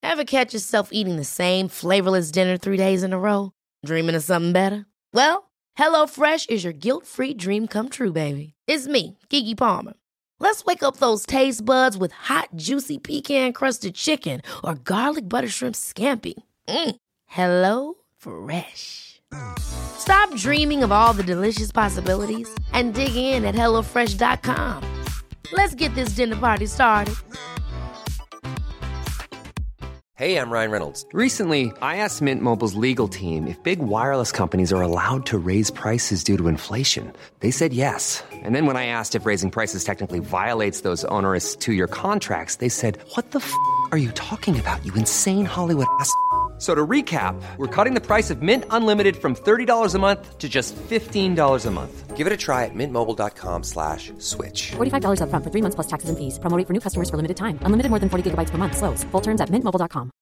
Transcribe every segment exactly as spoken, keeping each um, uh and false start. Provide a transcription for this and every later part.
Ever catch yourself eating the same flavorless dinner three days in a row? Dreaming of something better? Well, HelloFresh is your guilt-free dream come true, baby. It's me, Keke Palmer. Let's wake up those taste buds with hot, juicy pecan-crusted chicken or garlic butter shrimp scampi. Mm. Hello Fresh. Stop dreaming of all the delicious possibilities and dig in at hello fresh dot com. Let's get this dinner party started. Hey, I'm Ryan Reynolds. Recently, I asked Mint Mobile's legal team if big wireless companies are allowed to raise prices due to inflation. They said yes. And then when I asked if raising prices technically violates those onerous two-year contracts, they said, what the f*** are you talking about, you insane Hollywood ass f- So to recap, we're cutting the price of Mint Unlimited from thirty dollars a month to just fifteen dollars a month. Give it a try at mintmobile.com slash switch. forty-five dollars up front for three months plus taxes and fees. Promo rate for new customers for limited time. Unlimited more than forty gigabytes per month. Slows full terms at mint mobile dot com.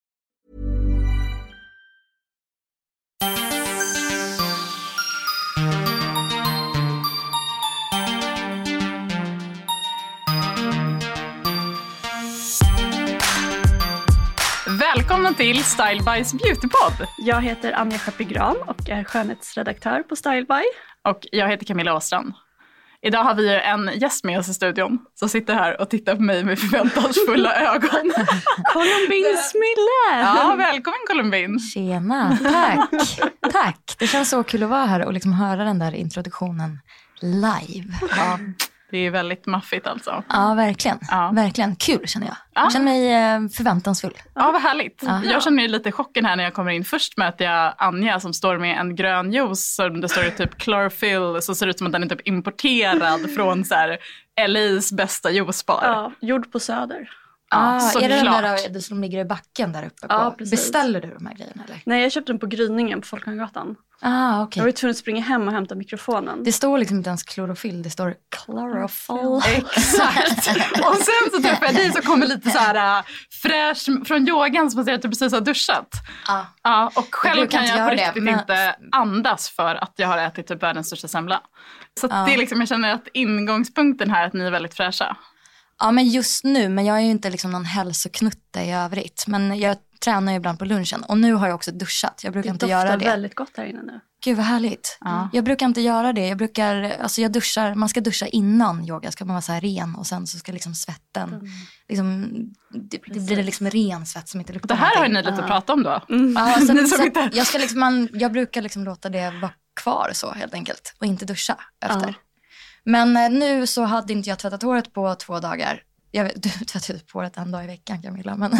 Välkomna till Style Bys Beautypod. Jag heter Anja Schappigran och är skönhetsredaktör på Style By. Och jag heter Camilla Åstrand. Idag har vi en gäst med oss i studion som sitter här och tittar på mig med förväntansfulla ögon. Columbine Smille! Ja, välkommen Columbine. Tjena, tack. Tack. Det känns så kul att vara här och liksom höra den där introduktionen live. Ja. Det är väldigt maffigt alltså. Ja, verkligen. Ja. Verkligen. Kul känner jag. Ja. Jag känner mig förväntansfull. Ja, vad härligt. Ja. Jag känner ju lite chocken här när jag kommer in. Först möter jag Anja som står med en grön juice som det står typ chlorophyll, så ser det ut som att den är typ importerad från så här L A's bästa juicebar. Ja, gjord på Söder. Ah, ja, är det den där som ligger i backen där uppe på? Ja, precis. Beställer du de här grejerna eller? Nej, jag köpte den på Gryningen på Folkungagatan. Ah, okej. Jag var tvungen att springa hem och hämta mikrofonen. Det står liksom inte ens klorofyll, det står chlorophyll. Exakt. Och sen så träffar jag dig som kommer lite så här uh, fräsch från yogan som man säger att du precis har duschat. Ah. Ja, och själv jag kan jag på riktigt det, men... inte andas för att jag har ätit typ världens största semla. Så Ah. det är liksom, jag känner att ingångspunkten här är att ni är väldigt fräscha. Ja, men just nu, men jag är ju inte liksom någon hälsoknutte i övrigt. Men jag tränar ju ibland på lunchen. Och nu har jag också duschat. Jag brukar det inte göra det. Det doftar väldigt gott här inne nu. Gud vad härligt. Ja. Jag brukar inte göra det. Jag brukar, alltså jag duschar, man ska duscha innan yoga. Ska man vara så här ren och sen så ska liksom svetten, mm. liksom, det, det blir liksom ren svett som inte luktar. Det här någonting. har ni lite ja. pratat om då. Mm. Ja, så, ni som så inte... jag, ska liksom, man, jag brukar liksom låta det vara kvar så helt enkelt. Och inte duscha efter. Ja. Men eh, nu så hade inte jag tvättat håret på två dagar. Jag vet, du tvättar ut på det en dag i veckan Camilla. Men,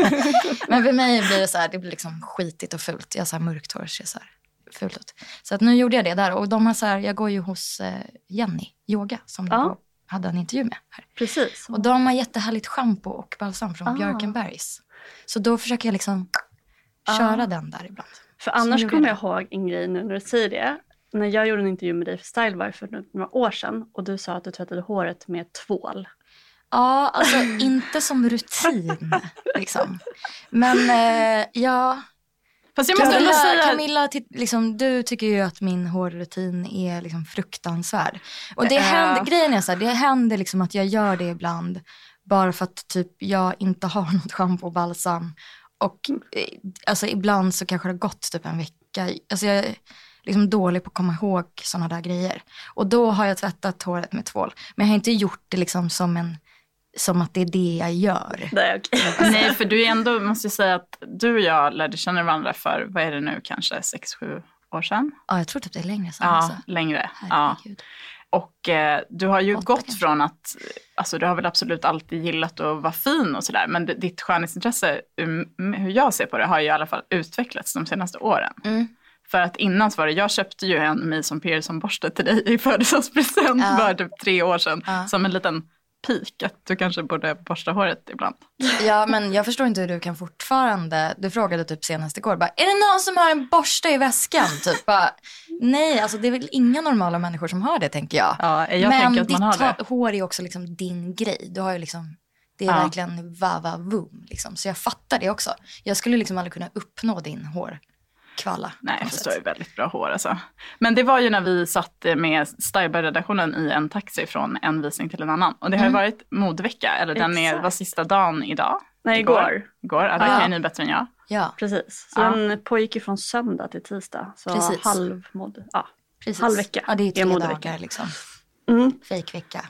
men för mig blir det så här, det blir liksom skitigt och fult. Jag har så här mörkt hår, ser så här fult ut. Så att nu gjorde jag det där. Och de har så här, jag går ju hos eh, Jenny Yoga som ja. du hade en intervju med här. Precis. Och de har jättehärligt shampoo och balsam från ah. Björkenbergs. Så då försöker jag liksom ah. köra den där ibland. För annars kommer jag ihåg en grej nu när du säger det. När jag gjorde en intervju med dig för Style By för några år sedan. Och du sa att du tvättade håret med tvål. Ja, alltså inte som rutin liksom. Men eh, ja. Fast jag måste Camilla, säga... Camilla t- liksom, du tycker ju att min hårrutin är liksom fruktansvärd. Och det händer, grejen är så här, det händer liksom att jag gör det ibland. Bara för att typ jag inte har något shampoo och balsam. Och eh, alltså ibland så kanske det har gått typ en vecka. Alltså jag är liksom dålig på att komma ihåg sådana där grejer. Och då har jag tvättat håret med tvål. Men jag har inte gjort det liksom som en... Som att det är det jag gör. Det är okej. Nej, för du är ändå, måste jag säga att du och jag lärde känna varandra för, vad är det nu, kanske sex, sju år sedan? Ja, jag tror typ det är längre sedan. Ja, alltså. längre. Ja. Och eh, du har ju Åtta, gått kanske. Från att, alltså du har väl absolut alltid gillat att vara fin och sådär. Men d- ditt skönhetsintresse, um, hur jag ser på det, har ju i alla fall utvecklats de senaste åren. Mm. För att innan så var det, jag köpte ju en Mason Pearson-borste till dig i födelsedagspresent Ja. för typ tre år sedan. Ja. Som en liten pik, att du kanske borde borsta håret ibland. Ja, men jag förstår inte hur du kan fortfarande... Du frågade typ senast igår, bara, är det någon som har en borste i väskan? Typ bara, nej, alltså det är väl inga normala människor som har det, tänker jag. Ja, jag men tänker att man har ditt det. ha- hår är också liksom din grej. Du har ju liksom... Det är Ja. verkligen va-va-vum, liksom. Så jag fattar det också. Jag skulle liksom aldrig kunna uppnå din hår. Kvalla. Nej, jag förstår ju väldigt bra hår alltså. Men det var ju när vi satt med Style-redaktionen i en taxi från en visning till en annan. Och det har ju Mm. varit modvecka, eller den är, var sista dagen idag. Nej, igår. Igår, ja, det Ja. kan ju ni bättre än jag. Ja, Precis. Så Ja. den pågick ju från söndag till tisdag. Så Precis. halvmod. Ja, precis. halvvecka. Ja, det är ju tre modevecka. dagar liksom. Mm. Fejkvecka.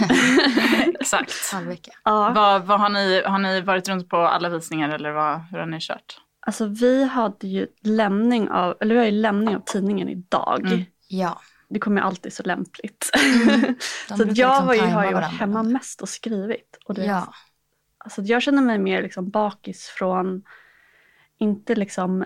Exakt. Halvvecka. Ja. Vad, vad har, ni, har ni varit runt på alla visningar eller vad, hur har ni kört? Alltså vi hade ju lämning av, eller vi har ju lämning av tidningen idag. Mm. Ja. Det kommer ju alltid så lämpligt. De så brukar att jag liksom var ju, tajma har ju varit varandra. hemma mest och skrivit. Och det, Ja. alltså jag känner mig mer liksom bakis från, inte liksom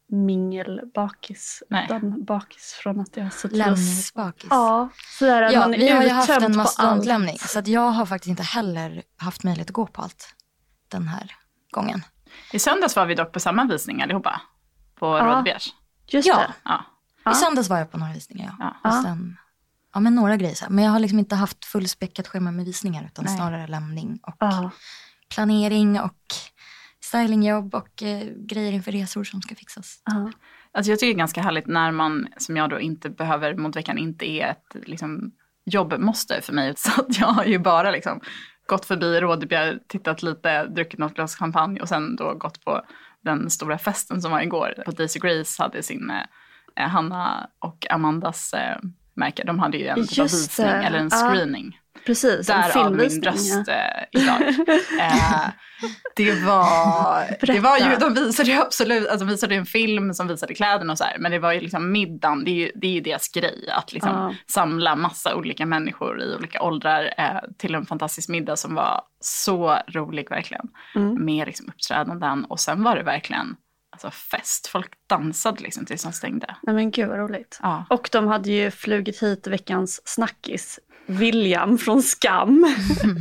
mingelbakis, Nej. utan bakis från att jag har suttit och... Lämningsbakis. Ja, sådär att Ja, man är vi har ju haft uttömd en på mastodontlämning. allt. Så att jag har faktiskt inte heller haft möjlighet att gå på allt den här gången. I söndags var vi dock på samma visning allihopa. På Ja. Rådbjärs. Just Ja. det. Ja. Ja. I söndags var jag på några visningar, ja. Ja. Och Ja. sen, ja men några grejer så här. Men jag har liksom inte haft fullspäckat schema med visningar utan Nej. snarare lämning och Ja. planering och stylingjobb och eh, grejer inför resor som ska fixas. Ja. Alltså jag tycker det är ganska härligt när man, som jag då inte behöver, modveckan inte är ett liksom, jobbmåste för mig. Så att jag har ju bara liksom gått förbi Rådebjer, tittat lite, druckit något glas champagne och sen då gått på den stora festen som var igår. På Daisy Grace hade sin, eh, Hanna och Amandas eh, märke. De hade ju en typ av Just visning det. eller en Ja. screening. Precis, en Därav min filmvisning. röst Ja. eh, idag. Eh, det var, det var ju, de visade ju absolut, alltså de visade en film som visade kläderna och så här, men det var ju liksom middagen, det är ju, det är ju deras grej, att liksom Ja. samla massa olika människor i olika åldrar eh, till en fantastisk middag som var så rolig verkligen. Mm. Med liksom uppträdanden och sen var det verkligen alltså fest, folk dansade liksom tills de stängde. Nej men gud vad roligt. Ja. Och de hade ju flugit hit veckans snackis. William från Skam.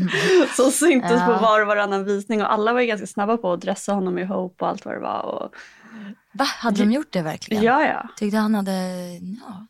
Som syntes Ja. på var och varannan visning. Och alla var ju ganska snabba på att dressa honom i Hope och allt vad det var. Och... Va? Hade de gjort det verkligen? Ja, ja. Tyckte han hade, ja,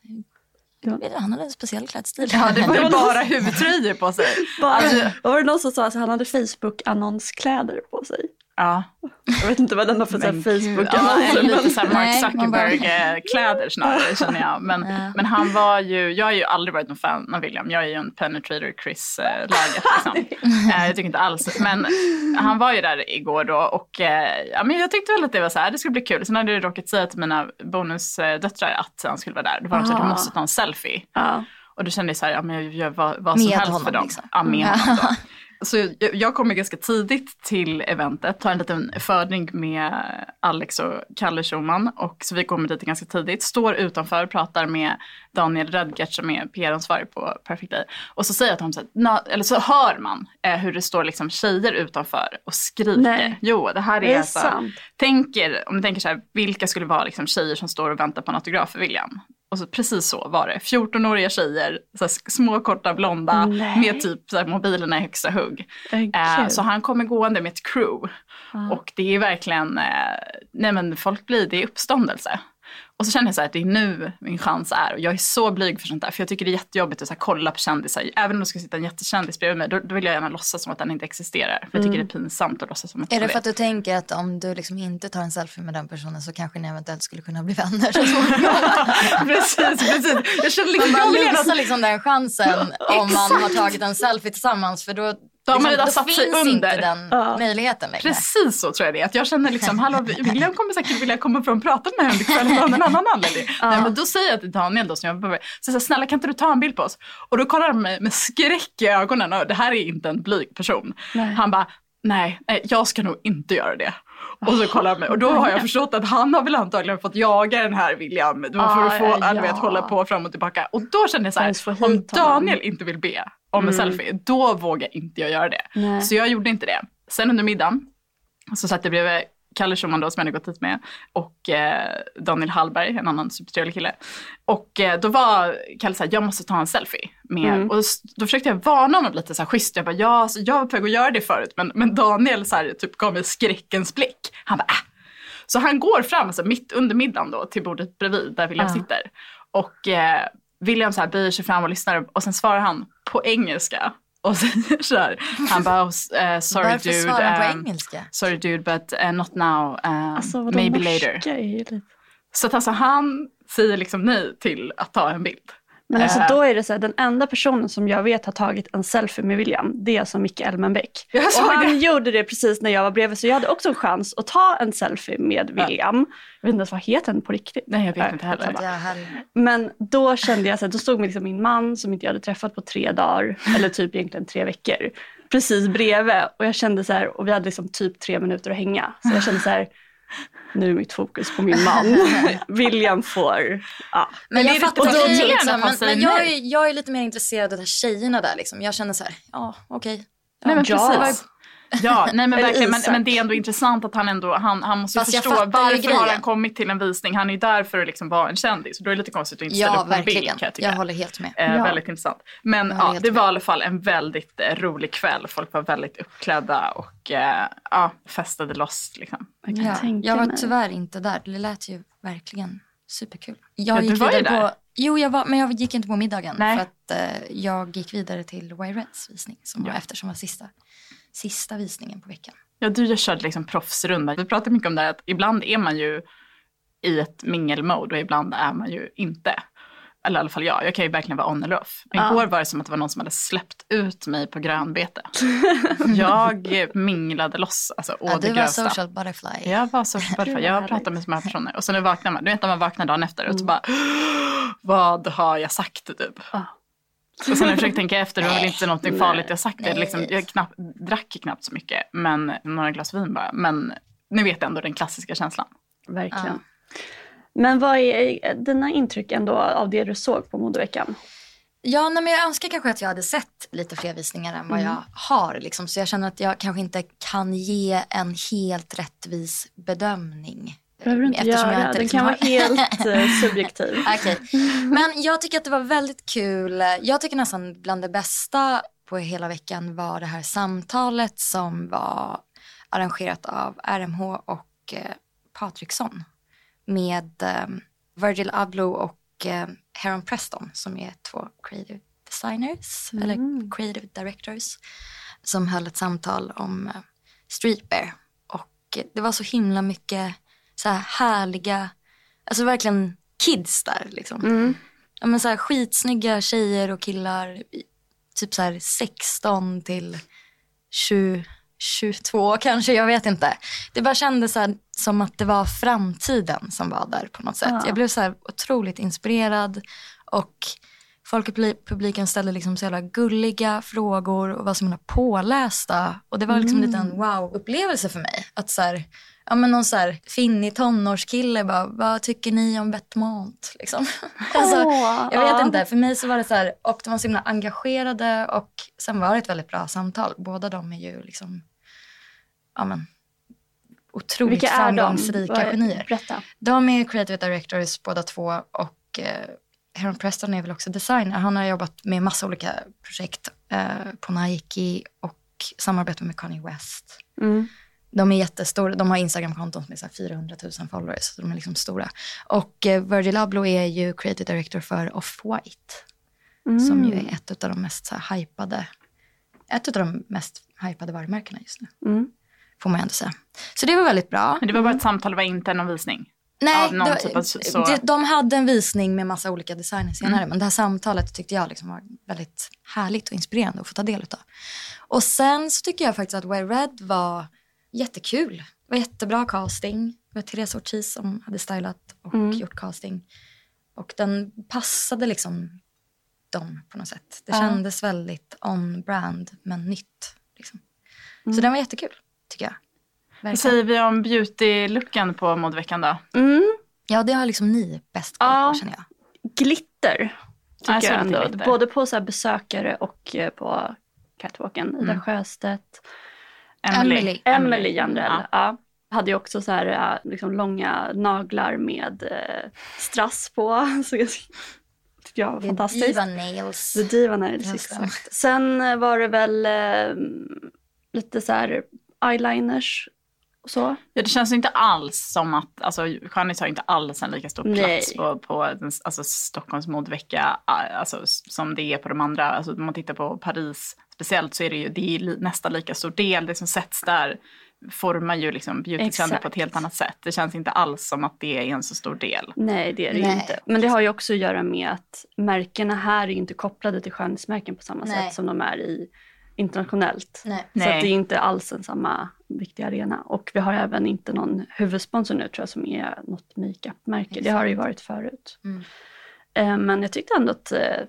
Ja. han hade en speciell klädstil. Ja, det var ju bara huvudtröjor på sig. Bara, Alltså- var det någon som sa att han hade Facebook-annonskläder på sig? Ja. Jag vet inte vad den har för Men Facebook. gud, ja, eller lite så här Mark Nej, man bara- Zuckerberg-kläder snarare känner jag. Men, Ja. men han var ju, jag har ju aldrig varit någon fan av William. Jag är ju en penetrator Chris-laget liksom. Eh, jag tycker inte alls. Men han var ju där igår då och eh, ja, men jag tyckte väl att det var så här, det skulle bli kul. Sen hade jag råkat säga till mina bonusdöttrar att han skulle vara där. Då var de så här, du måste ta en selfie. Ja. Och då kände jag så här, ja men jag gör vad, vad som Med helst honom, för dem. liksom. Ja, med Mm. honom då. Så jag, jag kommer ganska tidigt till eventet, tar en liten fördrink med Alex och Kalle Schumann. Och så vi kommer dit ganska tidigt, står utanför och pratar med Daniel Redgert som är P R-ansvarig på Perfect Day. Och så säger jag till honom så här, na, eller så hör man eh, hur det står liksom tjejer utanför och skriker. Nej. Jo, det här är, Det är alltså, sant. tänker, om du tänker så här, vilka skulle vara liksom tjejer som står och väntar på en autograf för William? Och så precis så var det. fjortonåriga tjejer, så här, små korta blonda Nej. med typ så här, mobilerna i högsta hugg. Äh, Eh, kul. så han kommer gående med ett crew. Ja. Och det är verkligen, eh, nej men folk blir, det är uppståndelse. Och så känner jag så här att det är nu min chans är. Och jag är så blyg för sånt där. För jag tycker det är jättejobbigt att så här, kolla på kändisar. Även om det ska sitta en jättekändis bredvid mig. Då, då vill jag gärna låtsas som att den inte existerar. För jag tycker det är pinsamt att låtsas som att Är det jag för att vet. du tänker att om du liksom inte tar en selfie med den personen så kanske ni eventuellt skulle kunna bli vänner? precis, precis. Jag känner liksom, Man jag bara vill gärna missar liksom den chansen om man har tagit en selfie tillsammans för då, Då har man liksom, redan satt sig finns under. inte den Ja. möjligheten längre. Precis så tror jag det är. Att jag känner liksom, hallå, William kommer säkert vilja komma fram och prata med henne ikväll av en annan anledning. Nej, men då säger jag till Daniel då, som jag behöver, så så, snälla kan inte du ta en bild på oss? Och då kollar han mig med skräck i ögonen och det här är inte en blyg person. Nej. Han bara, nej, nej, jag ska nog inte göra det. Och så kollar han mig och då har jag förstått att han har väl antagligen fått jaga den här William. Det var för att få, Ah, ja. ja. vet, hålla på fram och tillbaka. Och då kände jag så Ens få här, hit om honom. Daniel inte vill be om en selfie, då vågar inte jag göra det. Nej. Så jag gjorde inte det. Sen under middagen så satt jag bredvid Kalle Schumann då, som jag hade gått hit med, och eh, Daniel Hallberg, en annan supertrevlig kille. Och eh, då var Kalle så här, jag måste ta en selfie med, Mm. och s- då försökte jag varna honom lite så här schysst. Jag bara, ja, alltså, jag var på väg att göra det förut, men, men Daniel så här, typ gav mig skräckens blick. Han bara, äh. Så han går fram alltså, mitt under middagen då, till bordet bredvid där William Ja. sitter. Och eh, William så här böjer sig fram och lyssnar, och sen svarar han på engelska. Och säger så här, han bara, oh, uh, sorry Varför dude. svarar han på um, engelska? Sorry dude, but uh, not now. Uh, Alltså, vadå, maybe norska later. är ju lite... Så att alltså, han säger liksom nej till att ta en bild. Men alltså då är det så här, den enda personen som jag vet har tagit en selfie med William, det är alltså Micke Elmenbäck. Och han det. gjorde det precis när jag var bredvid, så jag hade också en chans att ta en selfie med William. Ja. Jag vet inte ens vad heter den på riktigt. Nej, jag vet inte heller. Jag heller. Men då kände jag så här, då stod mig liksom min man som inte jag hade träffat på tre dagar, eller typ egentligen tre veckor, precis bredvid. Och jag kände så här, och vi hade liksom typ tre minuter att hänga. Så jag kände så här, nu är mitt fokus på min man. William får... Ja. Men jag fattar och då det, liksom, liksom, men, men jag, är, jag är lite mer intresserad av de här tjejerna där. Liksom. Jag känner så här, ja okej. Okay. Ja, nej men ja. precis. Ja, nej men verkligen, men, men det är ändå intressant att han ändå, han, han måste ju förstå varför har han kommit till en visning. Han är ju där för att liksom vara en kändis. Då är det lite konstigt att inte ställa ja, upp på en bild, kan jag tycka. Jag håller helt med. Eh, ja. Väldigt intressant. Men ja, det var i alla fall en väldigt eh, rolig kväll. Folk var väldigt uppklädda och eh, ja, festade loss liksom. Jag, ja, jag var tyvärr inte där. Det lät ju verkligen superkul. Jag ja, gick du var vidare ju där. På, jo, jag var, men jag gick inte på middagen. Nej. För att eh, jag gick vidare till Y-Reds visning. Som ja. var efter som var sista, sista visningen på veckan. Ja, du körde liksom proffsrunda. Vi pratar mycket om det här att ibland är man ju i ett mingelmode och ibland är man ju inte. Eller i alla fall jag. Jag kan ju verkligen vara on eller off. Igår var det som att det var någon som hade släppt ut mig på grönbete. Jag minglade loss. Alltså, å ja, det du grövsta. var social butterfly. Jag var social butterfly. Jag pratade med så många personer. Och så nu vaknar man. Du vet när man vaknar dagen efter och så bara, vad har jag sagt typ? Ah. Och sen när jag försökte tänka efter, det var väl inte någonting farligt jag sagt. Det. Liksom, jag knapp, drack knappt så mycket, men några glas vin bara. Men nu vet jag ändå den klassiska känslan. Verkligen. Ja. Men vad är dina intryck ändå av det du såg på modeveckan? Ja, nej, men jag önskar kanske att jag hade sett lite fler visningar än vad mm. jag har. Liksom. Så jag känner att jag kanske inte kan ge en helt rättvis bedömning. Behöver du inte göra, jag inte, liksom, den kan har... vara helt uh, subjektiv. Okej, okay. Men jag tycker att det var väldigt kul. Jag tycker nästan bland det bästa på hela veckan var det här samtalet som var arrangerat av R M H och eh, Patriksson med eh, Virgil Abloh och eh, Heron Preston som är två creative designers mm. eller creative directors som höll ett samtal om eh, streetwear. Och det var så himla mycket så här härliga, alltså verkligen kids där liksom. Mm. Ja, men så här skitsnygga tjejer och killar, typ så här sexton till tjugo, tjugotvå kanske, jag vet inte. Det bara kändes så här, som att det var framtiden som var där på något sätt. Ja. Jag blev så här otroligt inspirerad och folk i publiken ställde liksom så jävla gulliga frågor och var så himla pålästa. Och det var liksom mm. lite en wow-upplevelse för mig. Att så här, ja men någon så här finnig tonårskille bara, vad tycker ni om Vetements? Liksom. Alltså, jag vet inte, för mig så var det så här, och de var så himla engagerade och sen var det ett väldigt bra samtal. Båda de är ju liksom, ja men, otroligt Vilka framgångsrika är de? genier. Berätta. De är creative directors båda två och eh, Heron Preston är väl också designer. Han har jobbat med massa olika projekt eh, på Nike och samarbetat med Kanye West. Mm. De är jättestora. De har Instagram-konton som är så här fyrahundratusen followers. Så de är liksom stora. Och eh, Virgil Abloh är ju creative director för Off-White. Mm. Som ju är ett av de mest så här hypade. Ett av de mest hypade varumärkena just nu. Mm. Får man ändå säga. Så det var väldigt bra. Men det var bara ett samtal, det var inte någon visning? Nej, någon de, typ av, så... de, de hade en visning med massa olika designer senare. Mm. Men det här samtalet tyckte jag liksom var väldigt härligt och inspirerande att få ta del av. Och sen så tycker jag faktiskt att Y-Red var jättekul. Det var jättebra casting. Det var Therese Ortiz som hade stylat och mm. gjort casting. Och den passade liksom dem på något sätt. Det ja. kändes väldigt on-brand men nytt. Liksom. Mm. Så den var jättekul, tycker jag. Verkligen. Vad säger vi om beauty-looken på modeveckan då? Mm. Ja, det har liksom ni bäst koll på, ja. känner jag. Glitter, tycker alltså, jag ändå. glitter. Både på så här besökare och på catwalken. Ida mm. Sjöstedt. Emily. Emily Jandrell, ja. ja. Hade ju också så här liksom långa naglar med eh, strass på. Så jag tyckte jag var The fantastiskt. Diva Nails. The Diva Nails, exakt. Sen var det väl eh, lite så här eyeliners och så. Ja, det känns inte alls som att, alltså Janis har inte alls en lika stor plats Nej. på, på alltså, Stockholms modevecka alltså, som det är på de andra. Alltså om man tittar på Paris speciellt så är det ju det är nästan lika stor del. Det som sätts där formar ju liksom beautytrender på ett helt annat sätt. Det känns inte alls som att det är en så stor del. Nej, det är det Nej. inte. Men det har ju också att göra med att märkena här är inte kopplade till skönhetsmärken på samma Nej. sätt som de är i internationellt. Nej. Så Nej. att det är inte alls en samma viktig arena. Och vi har även inte någon huvudsponsor nu tror jag som är något makeup-märke. Det har det ju varit förut. Mm. Eh, men jag tyckte ändå att eh,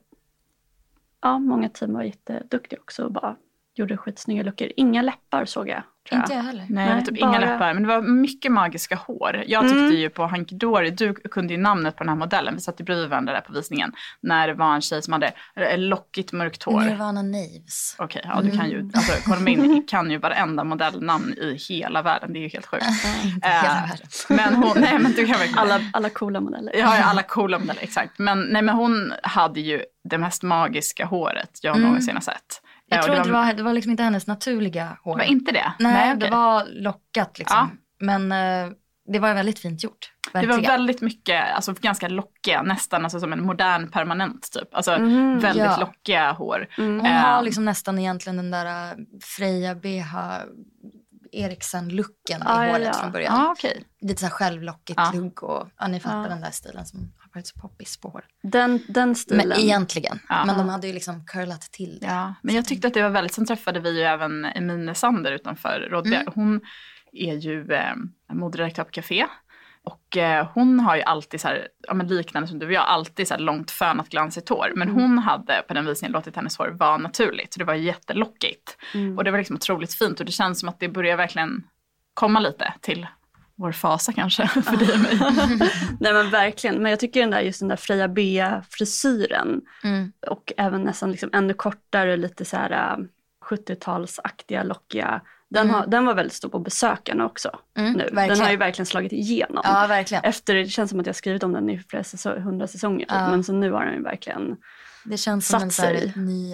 ja, många team var jätteduktiga också och bara gjorde skitsnygga lookar. Inga läppar såg jag. Tror Inte jag. jag heller. Nej, Nej, det var typ bara- inga läppar. Men det var mycket magiska hår. Jag tyckte Mm. ju på Hunky Dory, du kunde ju namnet på den här modellen. Vi satt ju bredvid varandra där på visningen. När det var en tjej som hade eh, lockigt mörkt hår. Nirvana Naves. Okej, ja du kan ju, alltså Cormin kan ju varenda modellnamn i hela världen. Det är ju helt sjukt. Inte Eh, hela världen. Men hon, nej men du kan verkligen. Alla, alla coola modeller. Jag har ju alla coola modeller, exakt. Men, nej, men hon hade ju det mest magiska håret jag Mm. någonsin har sett. Jag Eh, och tror det att det var, det var liksom inte hennes naturliga hår. var inte det? Nej, okej. det var lockat liksom. Ja. Men eh, det var väldigt fint gjort. Det Verkligen. var väldigt mycket, alltså ganska lockiga, nästan alltså som en modern permanent typ. Alltså Mhm, väldigt ja. lockiga hår. Mm. Hon Eh, har liksom nästan egentligen den där eh, Freja B H Eriksen-looken Ja, i ja, håret ja. från början. Ja, okej. Lite så här självlockigt Ja. lugg och ja, ni fattar Ja. den där stilen som har varit så poppis på hår. Den, den stilen. Men egentligen. Ja. Men de hade ju liksom curlat till det. Ja, men jag tyckte att det var väldigt, sen träffade vi ju även Emine Sander utanför Rådbjer. Mm. Hon är ju eh, moderedaktör på Café. Och eh, hon har ju alltid så här, ja, men liknande som du och jag, alltid så här långt fönat glansigt hår. Men Mm. hon hade på den visningen låtit hennes hår vara naturligt. Så det var jättelockigt. Mm. Och det var liksom otroligt fint. Och det känns som att det börjar verkligen komma lite till vår fasa kanske, för dig och mig. Nej men verkligen. Men jag tycker den där, just den där Freja B-frisyren Mm. och även nästan liksom ännu kortare, lite så här äh, sjuttiotalsaktiga, lockiga. Den, Mm. har, den var väldigt stor på besökarna också Mm, nu. Den verkligen. har ju verkligen slagit igenom. Ja, verkligen. Efter, det känns som att jag har skrivit om den i flera säsong, hundra säsonger. typ. Ja. Men så nu har den ju verkligen, Det känns som en satt så här sig. ny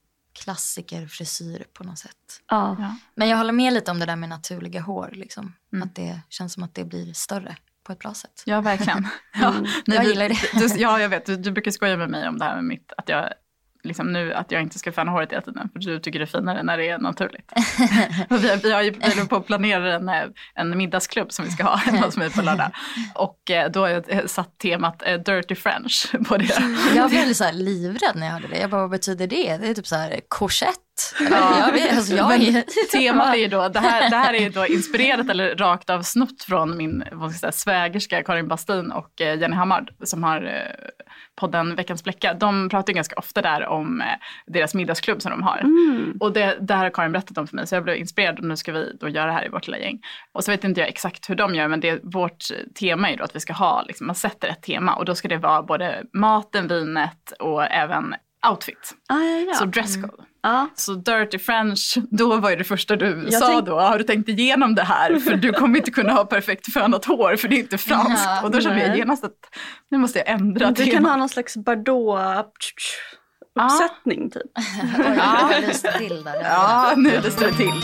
klassikerfrisyr på något sätt. ja. Ja. Men jag håller med lite om det där med naturliga hår. Liksom. Mm. Att det känns som att det blir större på ett bra sätt. Ja, verkligen. Ja, Mm. nej, Jag vi- gillar det. Du, ja, jag vet. Du, du brukar skoja med mig om det här med mitt, att jag liksom nu, att jag inte ska färna håret hela tiden. För du tycker det är finare när det är naturligt. Och vi, vi har ju vi håller på att planera en, en middagsklubb som vi ska ha hemma hos mig på lördag. Och eh, då har jag satt temat eh, Dirty French på det. Jag blev så här livrädd när jag hörde det. Jag bara, vad betyder det? Det är typ så här korsett. Ja. Jag vet, alltså jag är... Temat är ju då, det här, det här är ju då inspirerat eller rakt av snott från min vad ska jag säga, svägerska Karin Bastin och eh, Jenny Hammard som har eh, podden Veckans Bläcka. De pratar ju ganska ofta där om eh, deras middagsklubb som de har. Mm. Och det, det här har Karin berättat om för mig så jag blev inspirerad och nu ska vi då göra det här i vårt lilla gäng. Och så vet inte jag exakt hur de gör men det, vårt tema är då att vi ska ha, liksom, man sätter ett tema och då ska det vara både maten, vinet och även outfit. Ah, ja, ja. Så dresscode. Ja. Så Dirty French, då var ju det första du Jag sa tänk- då, har du tänkt igenom det här? För du kommer inte kunna ha perfekt fönat hår för det är inte franskt. Ja, och då kände jag nej. genast att nu måste jag ändra Du kan tema. ha någon slags Bardot-uppsättning typ. Oj, jag lyste till där. Ja, nu det står det till.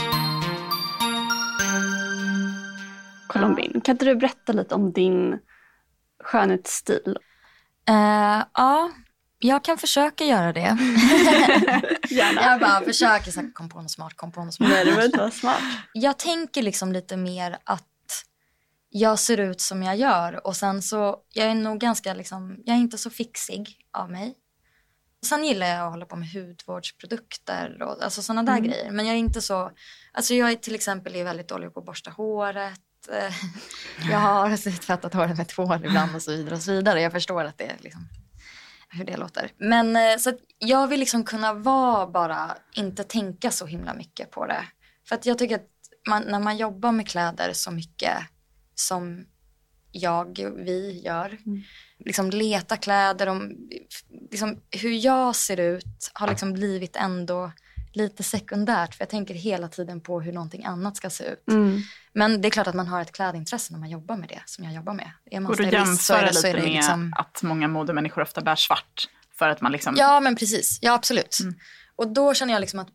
Colombin. Kan inte du berätta lite om din skönhetsstil? Eh, ja, jag kan försöka göra det. Gärna. Jag bara försöker så här, kom på något smart, kom på något smart. Nej, det var inte vara smart. Jag tänker liksom lite mer att jag ser ut som jag gör. Och sen så, jag är nog ganska liksom, jag är inte så fixig av mig. Sen gillar jag att hålla på med hudvårdsprodukter och alltså sådana där Mm. grejer. Men jag är inte så, alltså jag är till exempel är väldigt dålig på att borsta håret. Eh, Jag har tvättat håret med tvål ibland och så vidare och så vidare. Jag förstår att det är liksom hur det låter. Men eh, så att jag vill liksom kunna vara bara, inte tänka så himla mycket på det. För att jag tycker att man, när man jobbar med kläder så mycket som jag, vi gör. Mm. Liksom leta kläder, om, liksom hur jag ser ut har liksom blivit ändå lite sekundärt. För jag tänker hela tiden på hur någonting annat ska se ut. Mm. Men det är klart att man har ett klädintresse när man jobbar med det som jag jobbar med. Är man Går du stylist så är jämföra det- så är lite det med liksom- att många modemänniskor ofta bär svart? För att man liksom... Ja, men precis. Ja, absolut. Mm. Och då känner jag liksom att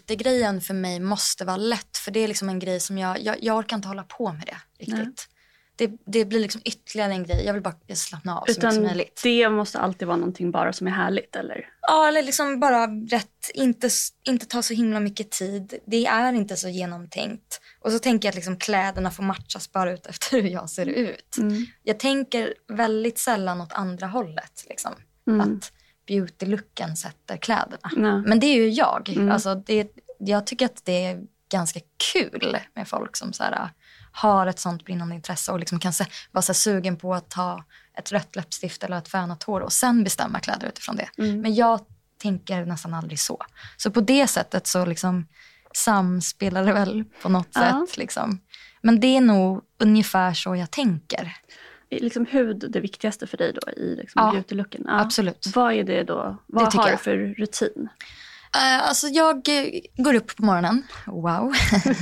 beauty-grejen för mig måste vara lätt. För det är liksom en grej som jag, jag, jag orkar inte hålla på med det riktigt. det, det blir liksom ytterligare en grej. Jag vill bara slappna av så Utan mycket som möjligt. det måste alltid vara någonting bara som är härligt, eller? Ja, eller liksom bara rätt, inte, inte ta så himla mycket tid. Det är inte så genomtänkt. Och så tänker jag att liksom kläderna får matchas bara ut efter hur jag ser ut. Mm. Jag tänker väldigt sällan åt andra hållet. Liksom. Mm. Att beauty-looken sätter kläderna. Mm. Men det är ju jag. Mm. Alltså, det, jag tycker att det är ganska kul med folk som så här, har ett sånt brinnande intresse och liksom kan se, vara så sugen på att ta ett rött läppstift eller ett fönat hår och sen bestämma kläder utifrån det. Mm. Men jag tänker nästan aldrig så. Så på det sättet så liksom samspelar det väl på något ja. sätt. Liksom. Men det är nog ungefär så jag tänker. Är liksom hud det viktigaste för dig då i liksom ja, beauty-looken? Ja, absolut. Vad är det då? Vad det har du för rutin? Uh, alltså jag uh, går upp på morgonen. Wow.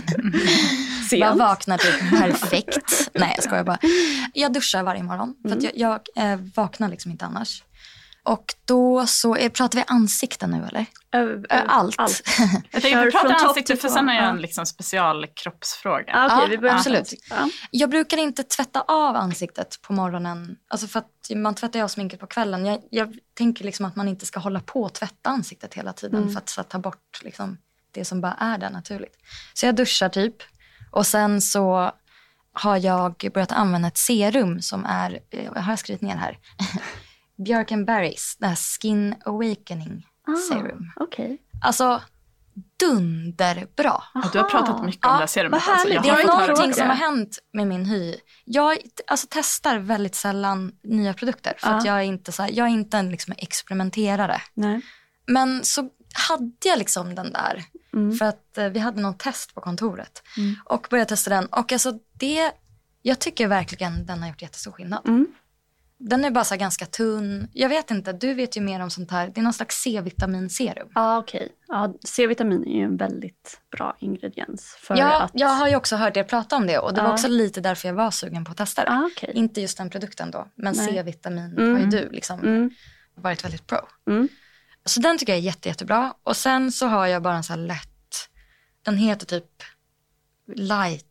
Jag vaknar typ perfekt. Nej, jag skojar bara. Jag duschar varje morgon. Mm. För att jag, jag uh, vaknar liksom inte annars. Och då så, är, pratar vi ansikten nu eller? Uh, uh, allt. allt. Jag tänkte vi pratar ansikten för sen är jag en liksom special kroppsfråga. Ah, okay, ja, vi börjar absolut. Ja. Jag brukar inte tvätta av ansiktet på morgonen. Alltså för att man tvättar av sminket på kvällen. Jag, jag tänker liksom att man inte ska hålla på att tvätta ansiktet hela tiden. Mm. För att så, ta bort liksom det som bara är där naturligt. Så jag duschar typ. Och sen så har jag börjat använda ett serum som är, jag har skrivit ner här. Björk and Berries, det här Skin Awakening ah, serum. Okay. Alltså, dunderbra. Aha. Du har pratat mycket om ja, det här serumet. Alltså, det är någonting som har hänt med min hy. Jag alltså, testar väldigt sällan nya produkter. För ah. att jag är inte, så här, jag är inte en liksom, experimenterare. Nej. Men så hade jag liksom den där. Mm. För att eh, vi hade någon test på kontoret. Mm. Och började testa den. Och alltså det, jag tycker verkligen den har gjort jättestor skillnad. Mm. Den är bara så ganska tunn. Jag vet inte, du vet ju mer om sånt här. Det är någon slags C-vitaminserum. Ja, ah, okej. Okay. Ja, C-vitamin är ju en väldigt bra ingrediens. För ja, att... jag har ju också hört er prata om det. Och det ah. var också lite därför jag var sugen på att testa det. Ah, okay. Inte just den produkten då. Men Nej. C-vitamin mm. har ju du liksom mm. varit väldigt pro. Mm. Så den tycker jag är jätte, jättebra. Och sen så har jag bara en så här lätt. Den heter typ light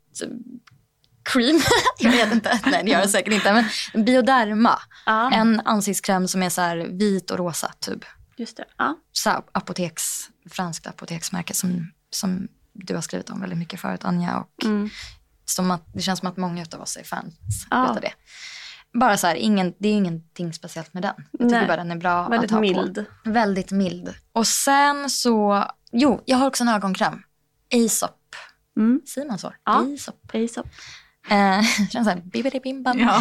cream. Jag vet inte. Nej, det gör jag säkert inte. Men Bioderma. Ah. En ansiktskräm som är så här vit och rosa tub. Just det. Ah. Så här, apoteks, franskt apoteksmärke som, som du har skrivit om väldigt mycket förut, Anja. Och mm. som att, det känns som att många av oss är fans ah. av det. Bara så här, ingen, det är ingenting speciellt med den. Jag tycker Nej. bara den är bra väldigt att ha mild. På. Väldigt mild. Och sen så, jo, jag har också en ögonkräm. Aesop. Mm. Säger man så? Ja. Aesop. Aesop. Eh, känns såhär, bibbidi-bim-bam. Ja,